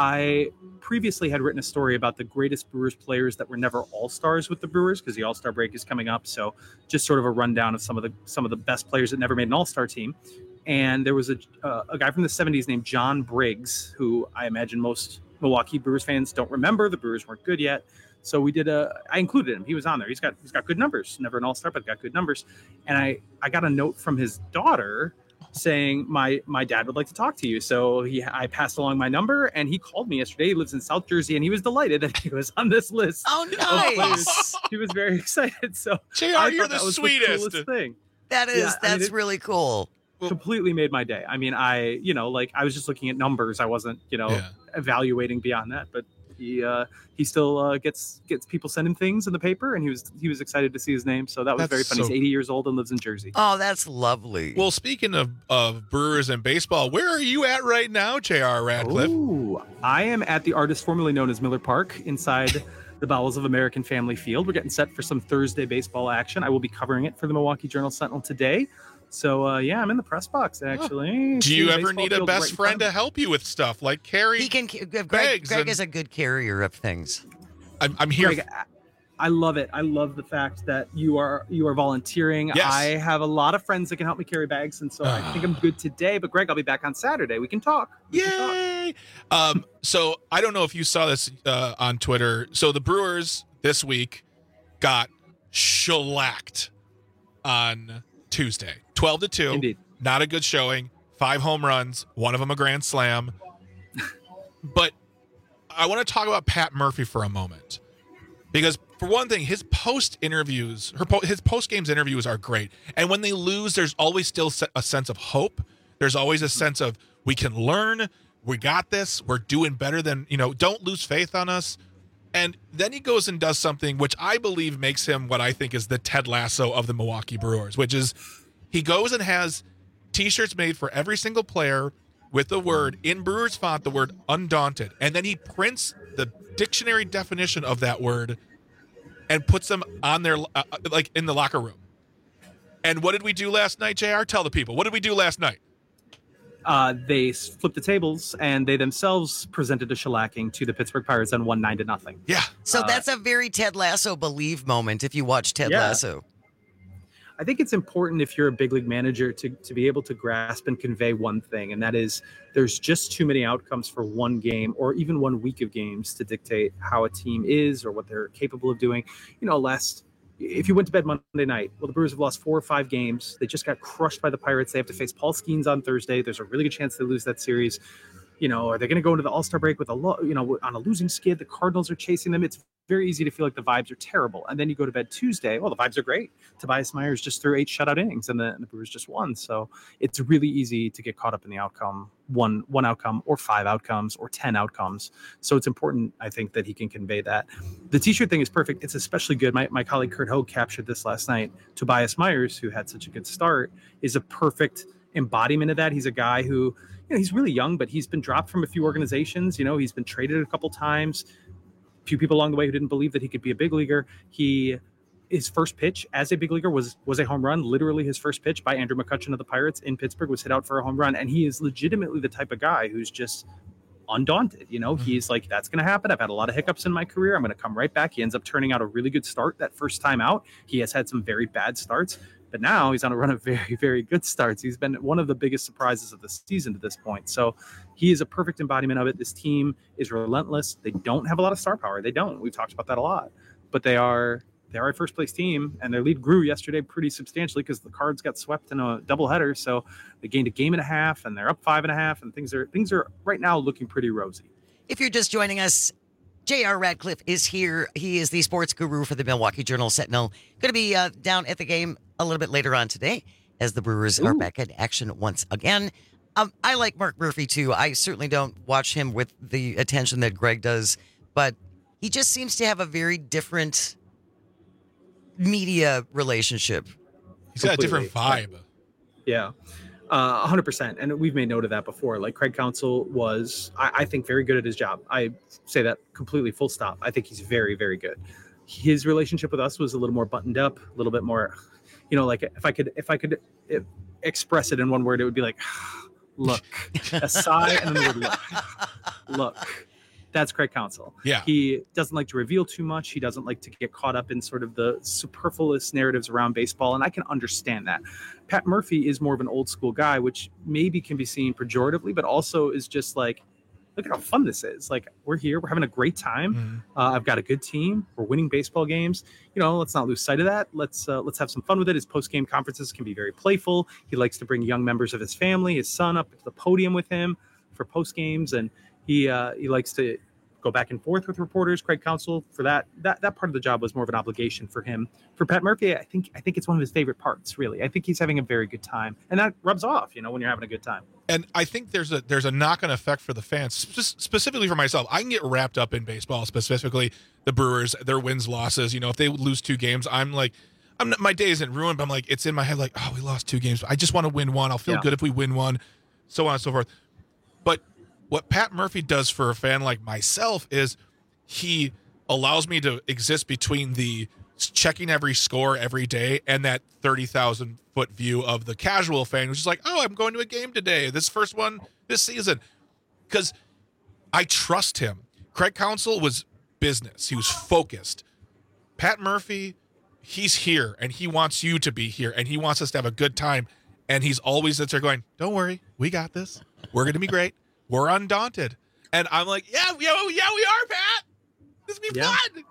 I previously had written a story about the greatest Brewers players that were never all-stars with the Brewers, because the all-star break is coming up. So just sort of a rundown of some of the some of the best players that never made an all-star team. And there was a uh, a guy from the seventies named John Briggs, who I imagine most Milwaukee Brewers fans don't remember. The Brewers weren't good yet. So we did a, I included him. He was on there. He's got, he's got good numbers. Never an all-star, but got good numbers. And I, I got a note from his daughter saying, my, my dad would like to talk to you. So he, I passed along my number, and he called me yesterday. He lives in South Jersey, and he was delighted that he was on this list. Oh, nice. He was very excited. So J R, you're the sweetest. The thing. That is, yeah, that's I mean, it, really cool. Completely made my day. I mean, I, you know, like I was just looking at numbers. I wasn't, you know, yeah. evaluating beyond that, but he uh, he still uh, gets gets people send him things in the paper, and he was he was excited to see his name. So that was that's very funny. So... He's eighty years old and lives in Jersey. Oh, that's lovely. Well, speaking of, of Brewers and baseball, where are you at right now, J R Radcliffe? Ooh, I am at the artist formerly known as Miller Park inside the bowels of American Family Field. We're getting set for some Thursday baseball action. I will be covering it for the Milwaukee Journal Sentinel today. So, uh, yeah, I'm in the press box, actually. Do you ever need a best right friend to help you with stuff like carry? He can. Greg, Greg and... is a good carrier of things. I'm, I'm here. Greg, I love it. I love the fact that you are you are volunteering. Yes. I have a lot of friends that can help me carry bags, and so I think I'm good today. But Greg, I'll be back on Saturday. We can talk. We can talk. Yay! Um, so I don't know if you saw this uh, on Twitter. So the Brewers this week got shellacked on Tuesday, twelve to two. Indeed. Not a good showing. Five home runs, one of them a grand slam. But I want to talk about Pat Murphy for a moment, because for one thing, his post interviews, her po- his post games interviews are great. And when they lose, there's always still se- a sense of hope. There's always a sense of we can learn. We got this. We're doing better than, you know, don't lose faith on us. And then he goes and does something which I believe makes him what I think is the Ted Lasso of the Milwaukee Brewers, which is he goes and has T-shirts made for every single player with the word, in Brewers font, the word undaunted. And then he prints the dictionary definition of that word and puts them on their, uh, like in the locker room. And what did we do last night, J R? Tell the people. What did we do last night? Uh, they flipped the tables, and they themselves presented a shellacking to the Pittsburgh Pirates and won nine to nothing. Yeah. So Uh, that's a very Ted Lasso believe moment if you watch Ted Yeah. Lasso. I think it's important if you're a big league manager to, to be able to grasp and convey one thing, and that is there's just too many outcomes for one game or even one week of games to dictate how a team is or what they're capable of doing. You know, last if you went to bed Monday night, well, the Brewers have lost four or five games. They just got crushed by the Pirates. They have to face Paul Skeens on Thursday. There's a really good chance they lose that series. You know, are they going to go into the All-Star break with a lo- you know on a losing skid? The Cardinals are chasing them. It's very easy to feel like the vibes are terrible. And then you go to bed Tuesday. Well, the vibes are great. Tobias Myers just threw eight shutout innings, and the, and the Brewers just won. So it's really easy to get caught up in the outcome, one one outcome, or five outcomes, or ten outcomes. So it's important, I think, that he can convey that. The T-shirt thing is perfect. It's especially good. My my colleague Kurt Hogue captured this last night. Tobias Myers, who had such a good start, is a perfect embodiment of that. He's a guy who, you know, he's really young, but he's been dropped from a few organizations. You know, he's been traded a couple times. A few people along the way who didn't believe that he could be a big leaguer. He, his first pitch as a big leaguer was was a home run. Literally, his first pitch by Andrew McCutchen of the Pirates in Pittsburgh was hit out for a home run. And he is legitimately the type of guy who's just undaunted. You know, he's like, that's going to happen. I've had a lot of hiccups in my career. I'm going to come right back. He ends up turning out a really good start that first time out. He has had some very bad starts, but now he's on a run of very, very good starts. He's been one of the biggest surprises of the season to this point. So he is a perfect embodiment of it. This team is relentless. They don't have a lot of star power. They don't. We've talked about that a lot, but they are they are a first place team, and their lead grew yesterday pretty substantially because the Cards got swept in a doubleheader. So they gained a game and a half, and they're up five and a half, and things are things are right now looking pretty rosy. If you're just joining us, J R. Radcliffe is here. He is the sports guru for the Milwaukee Journal-Sentinel. Going to be uh, down at the game a little bit later on today as the Brewers Ooh. are back in action once again. Um, I like Mark Murphy, too. I certainly don't watch him with the attention that Greg does, but he just seems to have a very different media relationship. He's got Completely. a different vibe. Yeah. Uh, one hundred percent. And we've made note of that before. Like Craig Counsell was, I, I think, very good at his job. I say that completely full stop. I think he's very, very good. His relationship with us was a little more buttoned up, a little bit more, you know, like if I could, if I could express it in one word, it would be like, look, a sigh and then the word look. Look. That's Craig Counsell. Yeah. He doesn't like to reveal too much. He doesn't like to get caught up in sort of the superfluous narratives around baseball, and I can understand that. Pat Murphy is more of an old school guy, which maybe can be seen pejoratively, but also is just like, look at how fun this is. Like, we're here. We're having a great time. Mm-hmm. Uh, I've got a good team. We're winning baseball games. You know, let's not lose sight of that. Let's uh, let's have some fun with it. His post-game conferences can be very playful. He likes to bring young members of his family, his son, up to the podium with him for post-games, and he uh, he likes to go back and forth with reporters. Craig Counsell, for that that that part of the job was more of an obligation for him. For Pat Murphy, I think I think it's one of his favorite parts, really. I think he's having a very good time, and that rubs off, you know, when you're having a good time. And I think there's a there's a knock-on effect for the fans, sp- specifically for myself. I can get wrapped up in baseball, specifically the Brewers, their wins, losses. You know, if they lose two games, I'm like, I'm not, my day isn't ruined, but I'm like, it's in my head like, oh, we lost two games. I just want to win one. I'll feel yeah. good if we win one, so on and so forth. But what Pat Murphy does for a fan like myself is he allows me to exist between the checking every score every day and that thirty thousand foot view of the casual fan who's just like, oh, I'm going to a game today. This first one this season. Because I trust him. Craig Counsell was business. He was focused. Pat Murphy, he's here, and he wants you to be here, and he wants us to have a good time, and he's always sits there going, don't worry, we got this. We're going to be great. We're undaunted. And I'm like, yeah, yeah, yeah, we are, Pat. This will be Yeah. fun.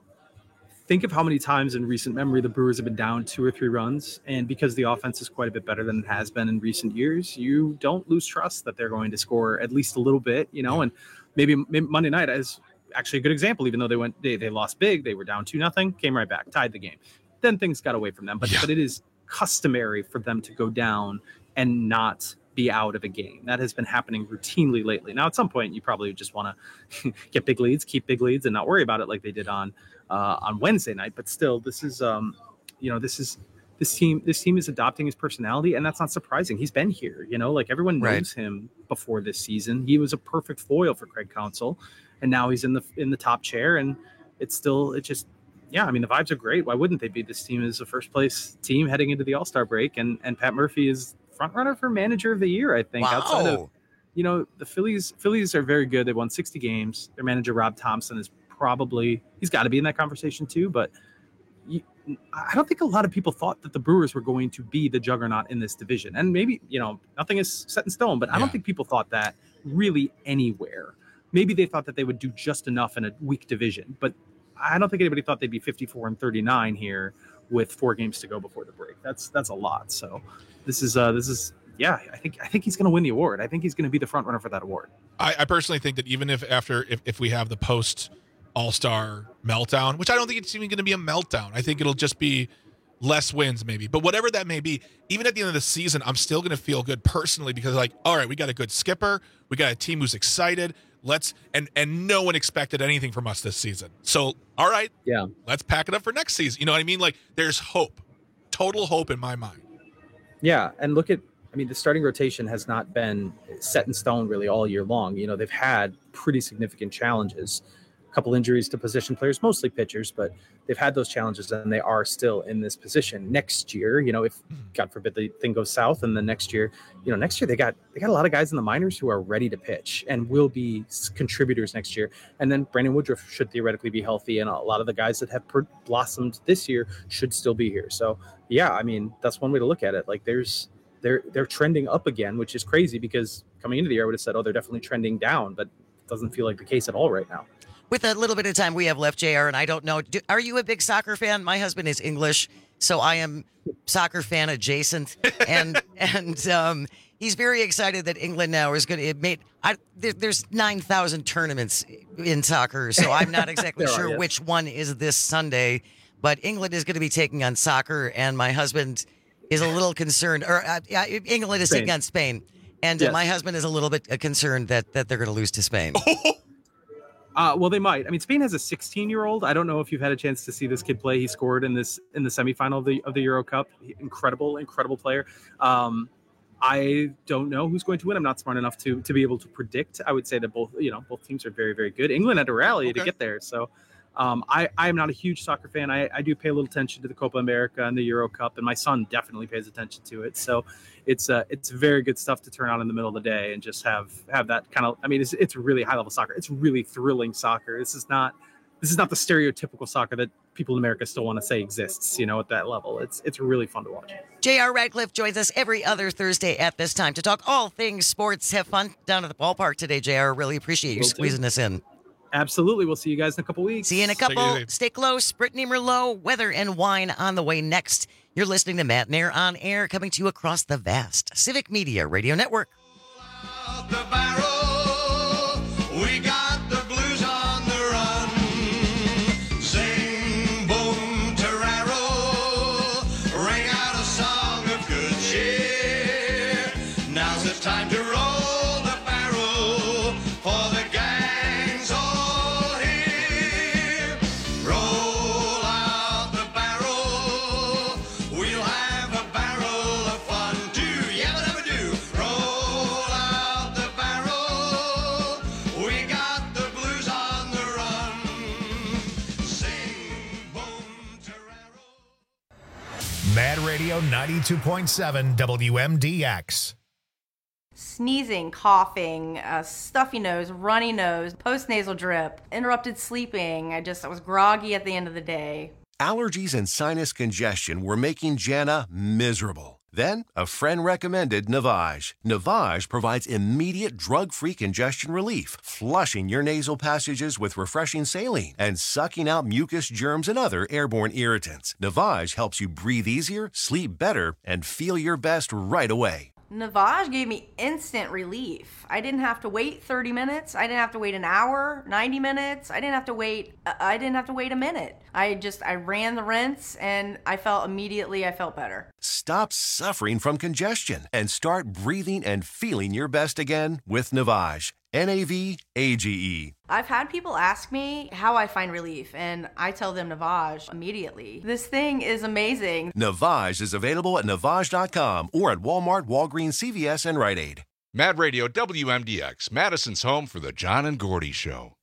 Think of how many times in recent memory the Brewers have been down two or three runs, and because the offense is quite a bit better than it has been in recent years, you don't lose trust that they're going to score at least a little bit, you know. And maybe, maybe Monday night is actually a good example. Even though they went, they, they lost big, they were down two nothing, came right back, tied the game. Then things got away from them. But Yeah. but it is customary for them to go down and not be out of a game. That has been happening routinely lately. Now, at some point, you probably just want to get big leads, keep big leads, and not worry about it like they did on uh, on Wednesday night. But still, this is, um, you know, this is this team. This team is adopting his personality, and that's not surprising. He's been here, you know, like everyone knows Right. him before this season. He was a perfect foil for Craig Counsell, and now he's in the in the top chair, and it's still it just. Yeah, I mean, the vibes are great. Why wouldn't they be? This team is the first place team heading into the All-Star break, and and Pat Murphy is front runner for manager of the year, I think. Wow. Outside of, you know, the Phillies Phillies are very good. They won sixty games. Their manager Rob Thompson is probably he's got to be in that conversation too. But you, I don't think a lot of people thought that the Brewers were going to be the juggernaut in this division. And maybe, you know, nothing is set in stone, but I don't think people thought that really anywhere. Maybe they thought that they would do just enough in a weak division, but I don't think anybody thought they'd be fifty-four and thirty-nine here with four games to go before the break. That's that's a lot. So this is uh this is yeah. I think I think he's going to win the award. I think he's going to be the front runner for that award. I, I personally think that even if after if, if we have the post All-Star meltdown, which I don't think it's even going to be a meltdown. I think it'll just be less wins maybe. But whatever that may be, even at the end of the season, I'm still going to feel good personally because like, all right, we got a good skipper. We got a team who's excited. Let's and and no one expected anything from us this season. So, all right, yeah, let's pack it up for next season. You know what I mean? Like, there's hope, total hope in my mind. Yeah, and look at, I mean, the starting rotation has not been set in stone really all year long. You know, they've had pretty significant challenges. A couple injuries to position players, mostly pitchers, but they've had those challenges and they are still in this position. Next year, you know, if God forbid the thing goes south, and then next year, you know, next year they got they got a lot of guys in the minors who are ready to pitch and will be contributors next year. And then Brandon Woodruff should theoretically be healthy, and a lot of the guys that have per- blossomed this year should still be here. So yeah, I mean, that's one way to look at it. Like there's they're they're trending up again, which is crazy because coming into the year I would have said, oh, they're definitely trending down, but it doesn't feel like the case at all right now. With a little bit of time we have left, J R, and I don't know, do, are you a big soccer fan? My husband is English, so I am soccer fan adjacent, and and um, he's very excited that England now is going to made. I, there, there's nine thousand tournaments in soccer, so I'm not exactly There are, sure yes. which one is this Sunday, but England is going to be taking on soccer, and my husband is a little concerned, or uh, yeah, England is Spain. taking on Spain, and uh, Yes. my husband is a little bit uh, concerned that that they're going to lose to Spain. Uh, well, they might. I mean, Spain has a sixteen-year-old. I don't know if you've had a chance to see this kid play. He scored in this in the semifinal of the of the Euro Cup. Incredible, incredible player. Um, I don't know who's going to win. I'm not smart enough to to be able to predict. I would say that both you know both teams are very very good. England had to rally to Okay. get there, so. Um, I, I am not a huge soccer fan. I, I do pay a little attention to the Copa America and the Euro Cup, and my son definitely pays attention to it. So it's uh, it's very good stuff to turn on in the middle of the day and just have have that kind of. I mean, it's it's really high level soccer. It's really thrilling soccer. This is not this is not the stereotypical soccer that people in America still want to say exists. You know, at that level, it's it's really fun to watch. J R. Radcliffe joins us every other Thursday at this time to talk all things sports. Have fun down at the ballpark today, J R. Really appreciate you Will do. squeezing us in. Absolutely. We'll see you guys in a couple weeks. See you in a couple. Stay close. Brittany Merlot, weather and wine on the way next. You're listening to Matt Nair on air, coming to you across the vast Civic Media Radio Network. We got the blues on the run. Sing, boom, tararo. Ring out a song of good cheer. Now's the time to roll the barrel for the gang's all here. Roll out the barrel. We'll have a barrel of fun. Do you ever, ever do? Roll out the barrel. We got the blues on the run. Sing, boom, tararo. Mad Radio ninety-two point seven W M D X. Sneezing, coughing, uh, stuffy nose, runny nose, postnasal drip, interrupted sleeping. I just, I was groggy at the end of the day. Allergies and sinus congestion were making Jana miserable. Then, a friend recommended Navage. Navage provides immediate drug-free congestion relief, flushing your nasal passages with refreshing saline and sucking out mucus, germs, and other airborne irritants. Navage helps you breathe easier, sleep better, and feel your best right away. Navage gave me instant relief. I didn't have to wait thirty minutes. I didn't have to wait an hour, ninety minutes. I didn't have to wait, I didn't have to wait a minute. I just, I ran the rinse and I felt immediately, I felt better. Stop suffering from congestion and start breathing and feeling your best again with Navage. N A V A G E. I've had people ask me how I find relief, and I tell them Navage immediately. This thing is amazing. Navage is available at Navage dot com or at Walmart, Walgreens, C V S, and Rite Aid. Mad Radio W M D X, Madison's home for the John and Gordy Show.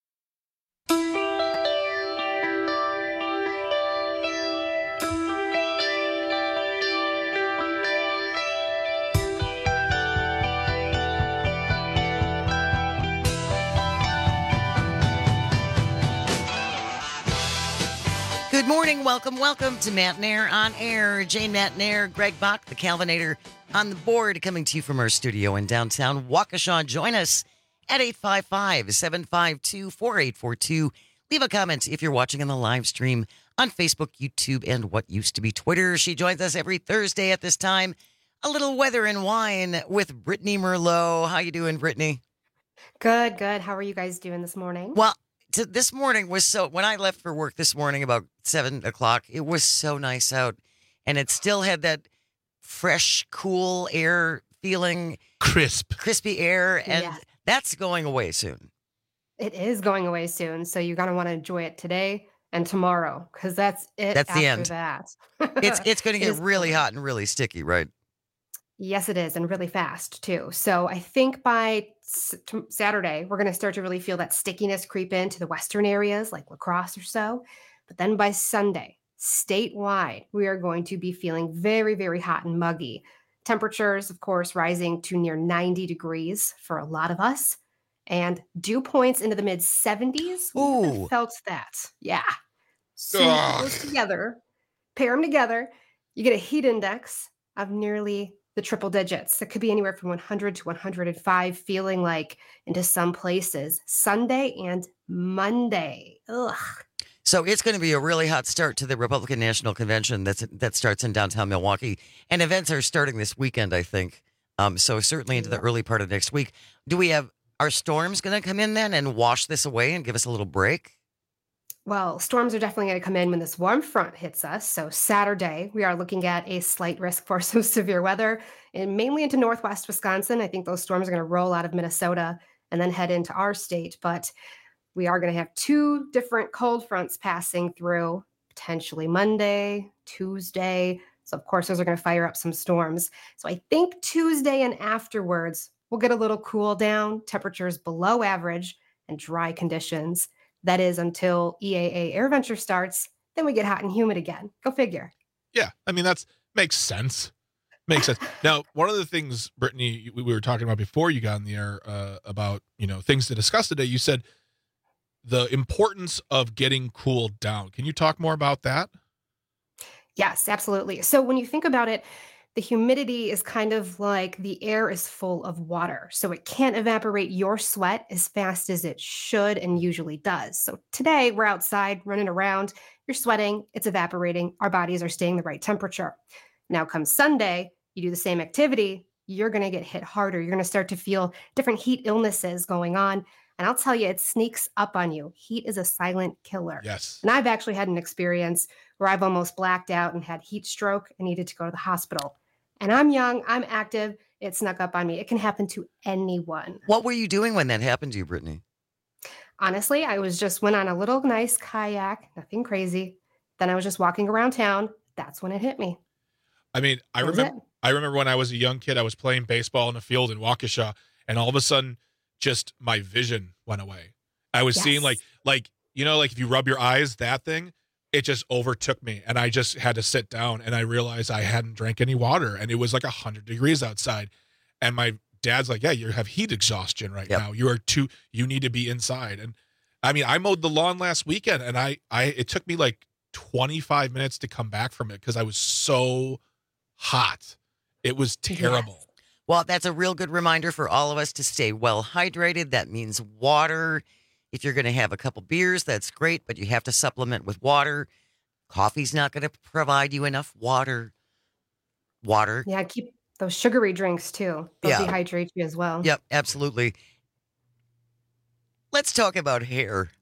Good morning. Welcome, welcome to Matt Nair on Air. Jane Matt Nair, Greg Bach, the Calvinator on the board, coming to you from our studio in downtown Waukesha. Join us at eight five five, seven five two, four eight four two. Leave a comment if you're watching on the live stream on Facebook, YouTube, and what used to be Twitter. She joins us every Thursday at this time. A little weather and wine with Brittany Merlot. How you doing, Brittany? Good, good. How are you guys doing this morning? Well, to, this morning was so, when I left for work this morning about seven o'clock, it was so nice out, and it still had that fresh, cool air feeling. Crisp. Crispy air, and Yes. that's going away soon. It is going away soon, so you're gonna want to enjoy it today and tomorrow, because that's it. That's the after end. That. It's it's going to It get is really cold. hot and really sticky, right? Yes, it is, and really fast too. So I think by s- t- Saturday, we're going to start to really feel that stickiness creep into the western areas like La Crosse or so. But then by Sunday, statewide, we are going to be feeling very, very hot and muggy. Temperatures, of course, rising to near ninety degrees for a lot of us, and dew points into the mid seventies. Ooh. Felt that. Yeah. So you put Ugh. those together, pair them together, you get a heat index of nearly the triple digits. It could be anywhere from one hundred to one hundred five, feeling like into some places Sunday and Monday. Ugh. So it's going to be a really hot start to the Republican National Convention that's that starts in downtown Milwaukee, and events are starting this weekend, I think. Um, so certainly into the early part of next week. Do we have are storms going to come in then and wash this away and give us a little break? Well, storms are definitely going to come in when this warm front hits us. So Saturday, we are looking at a slight risk for some severe weather, and mainly into northwest Wisconsin. I think those storms are going to roll out of Minnesota and then head into our state. But we are going to have two different cold fronts passing through, potentially Monday, Tuesday. So of course, those are going to fire up some storms. So I think Tuesday and afterwards, we'll get a little cool down, temperatures below average, and dry conditions. That is until E A A AirVenture starts. Then we get hot and humid again. Go figure. Yeah, I mean, that's makes sense. Makes sense. Now, one of the things, Brittany, we we were talking about before you got in the air uh, about, you know, things to discuss today. You said the importance of getting cooled down. Can you talk more about that? Yes, absolutely. So when you think about it, the humidity is kind of like the air is full of water. So it can't evaporate your sweat as fast as it should and usually does. So today we're outside running around, you're sweating, it's evaporating, our bodies are staying the right temperature. Now come Sunday, you do the same activity, you're going to get hit harder. You're going to start to feel different heat illnesses going on. And I'll tell you, it sneaks up on you. Heat is a silent killer. Yes. And I've actually had an experience where I've almost blacked out and had heat stroke and needed to go to the hospital. And I'm young, I'm active, it snuck up on me. It can happen to anyone. What were you doing when that happened to you, Brittany? Honestly, I was just went on a little nice kayak, nothing crazy. Then I was just walking around town. That's when it hit me. I mean, I That was remember it. I remember when I was a young kid, I was playing baseball in a field in Waukesha, and all of a sudden, just my vision went away. I was seeing Yes. like, like you know, like if you rub your eyes, that thing, it just overtook me, and I just had to sit down, and I realized I hadn't drank any water, and it was like a hundred degrees outside, and my dad's like, yeah, you have heat exhaustion right Yep. now. You are too, you need to be inside. And I mean, I mowed the lawn last weekend and I, I, it took me like twenty-five minutes to come back from it because I was so hot. It was terrible. Yes. Well, that's a real good reminder for all of us to stay well hydrated. That means water. If you're going to have a couple beers, that's great, but you have to supplement with water. Coffee's not going to provide you enough water. Water. Yeah, keep those sugary drinks too. They'll Yeah. dehydrate you as well. Yep, absolutely. Let's talk about hair.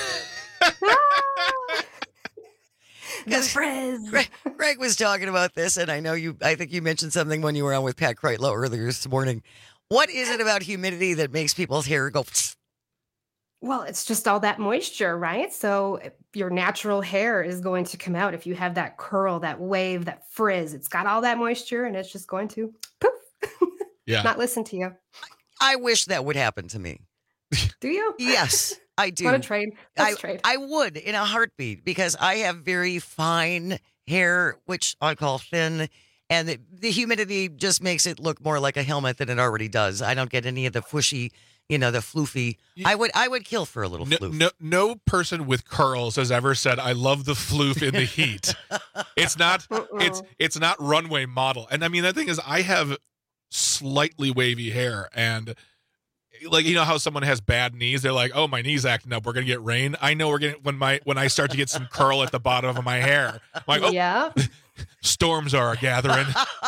The frizz. Greg, Greg was talking about this, and I know you, I think you mentioned something when you were on with Pat Kreitlow earlier this morning. What is it about humidity that makes people's hair go? Well, it's just all that moisture, right? So your natural hair is going to come out if you have that curl, that wave, that frizz. It's got all that moisture and it's just going to poof, Yeah. not listen to you. I wish that would happen to me. Do you? Yes, I do. Want to trade? Let's I, trade. I would in a heartbeat because I have very fine hair, which I call thin, and the, the humidity just makes it look more like a helmet than it already does. I don't get any of the fushy, you know, the floofy. I would I would kill for a little No, floof. no, no person with curls has ever said, "I love the floof in the heat." It's not. It's it's not runway model. And I mean, the thing is, I have slightly wavy hair, and like you know how someone has bad knees, they're like, "Oh, my knee's acting up. We're gonna get rain." I know we're gonna when my when I start to get some curl at the bottom of my hair. I'm like, oh, yeah. storms are gathering.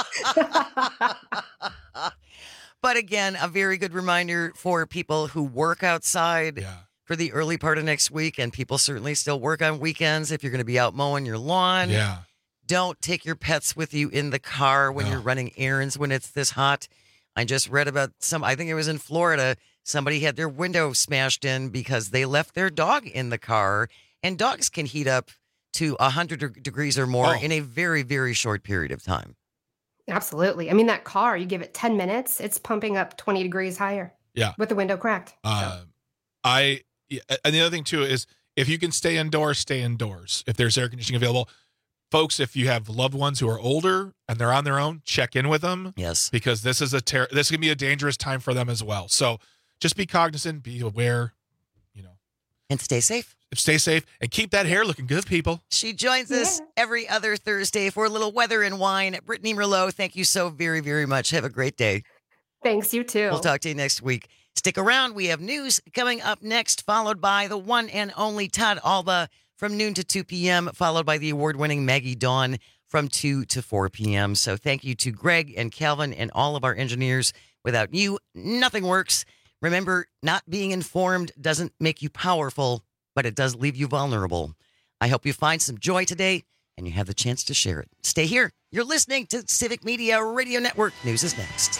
But again, a very good reminder for people who work outside for the early part of next week, and people certainly still work on weekends. If you're going to be out mowing your lawn, Yeah. don't take your pets with you in the car when you're running errands when it's this hot. I just read about some, I think it was in Florida, somebody had their window smashed in because they left their dog in the car, and dogs can heat up to one hundred de- degrees or more Oh. in a very, very short period of time. Absolutely. I mean, that car, you give it ten minutes, it's pumping up twenty degrees higher Yeah. with the window cracked. Uh, I yeah, and the other thing too is if you can stay indoors, stay indoors. If there's air conditioning available, folks, if you have loved ones who are older and they're on their own, check in with them. Yes, because this is a ter- this can be a dangerous time for them as well. So just be cognizant, be aware, and stay safe. Stay safe and keep that hair looking good, people. She joins us every other Thursday for a little weather and wine. Brittany Merlot, thank you so very, very much. Have a great day. Thanks, you too. We'll talk to you next week. Stick around. We have news coming up next, followed by the one and only Todd Alba from noon to two p.m., followed by the award-winning Maggie Dawn from two to four p.m. So thank you to Greg and Calvin and all of our engineers. Without you, nothing works. Remember, not being informed doesn't make you powerful, but it does leave you vulnerable. I hope you find some joy today and you have the chance to share it. Stay here. You're listening to Civic Media Radio Network. News is next.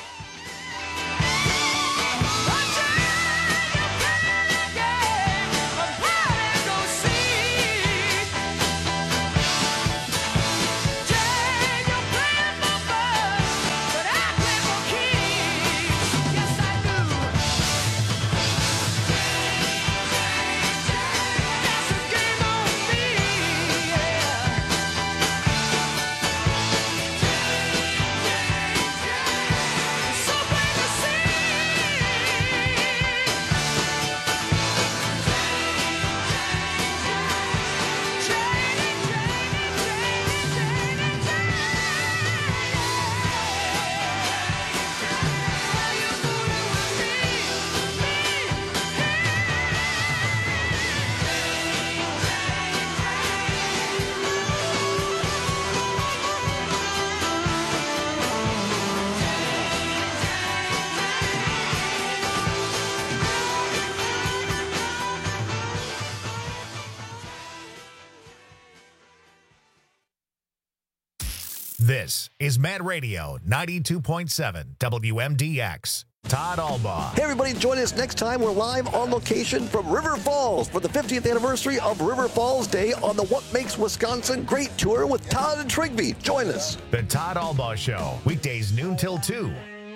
This is Mad Radio ninety-two point seven W M D X. Todd Alba. Hey, everybody, join us next time. We're live on location from River Falls for the fiftieth anniversary of River Falls Day on the What Makes Wisconsin Great Tour with Todd and Trigby. Join us. The Todd Alba Show, weekdays noon till two.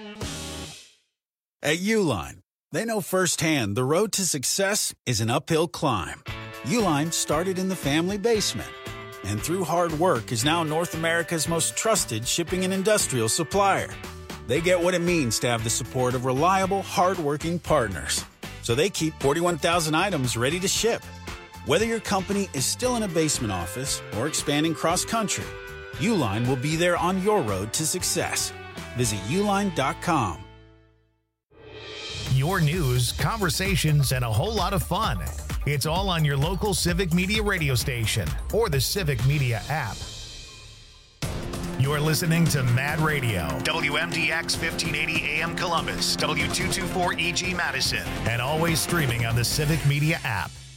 At Uline, they know firsthand the road to success is an uphill climb. Uline started in the family basement, and through hard work is now North America's most trusted shipping and industrial supplier. They get what it means to have the support of reliable, hardworking partners. So they keep forty-one thousand items ready to ship. Whether your company is still in a basement office or expanding cross-country, Uline will be there on your road to success. Visit uline dot com. Your news, conversations, and a whole lot of fun. It's all on your local Civic Media radio station or the Civic Media app. You're listening to Mad Radio, W M D X fifteen eighty A M Columbus, W two twenty-four E G Madison, and always streaming on the Civic Media app.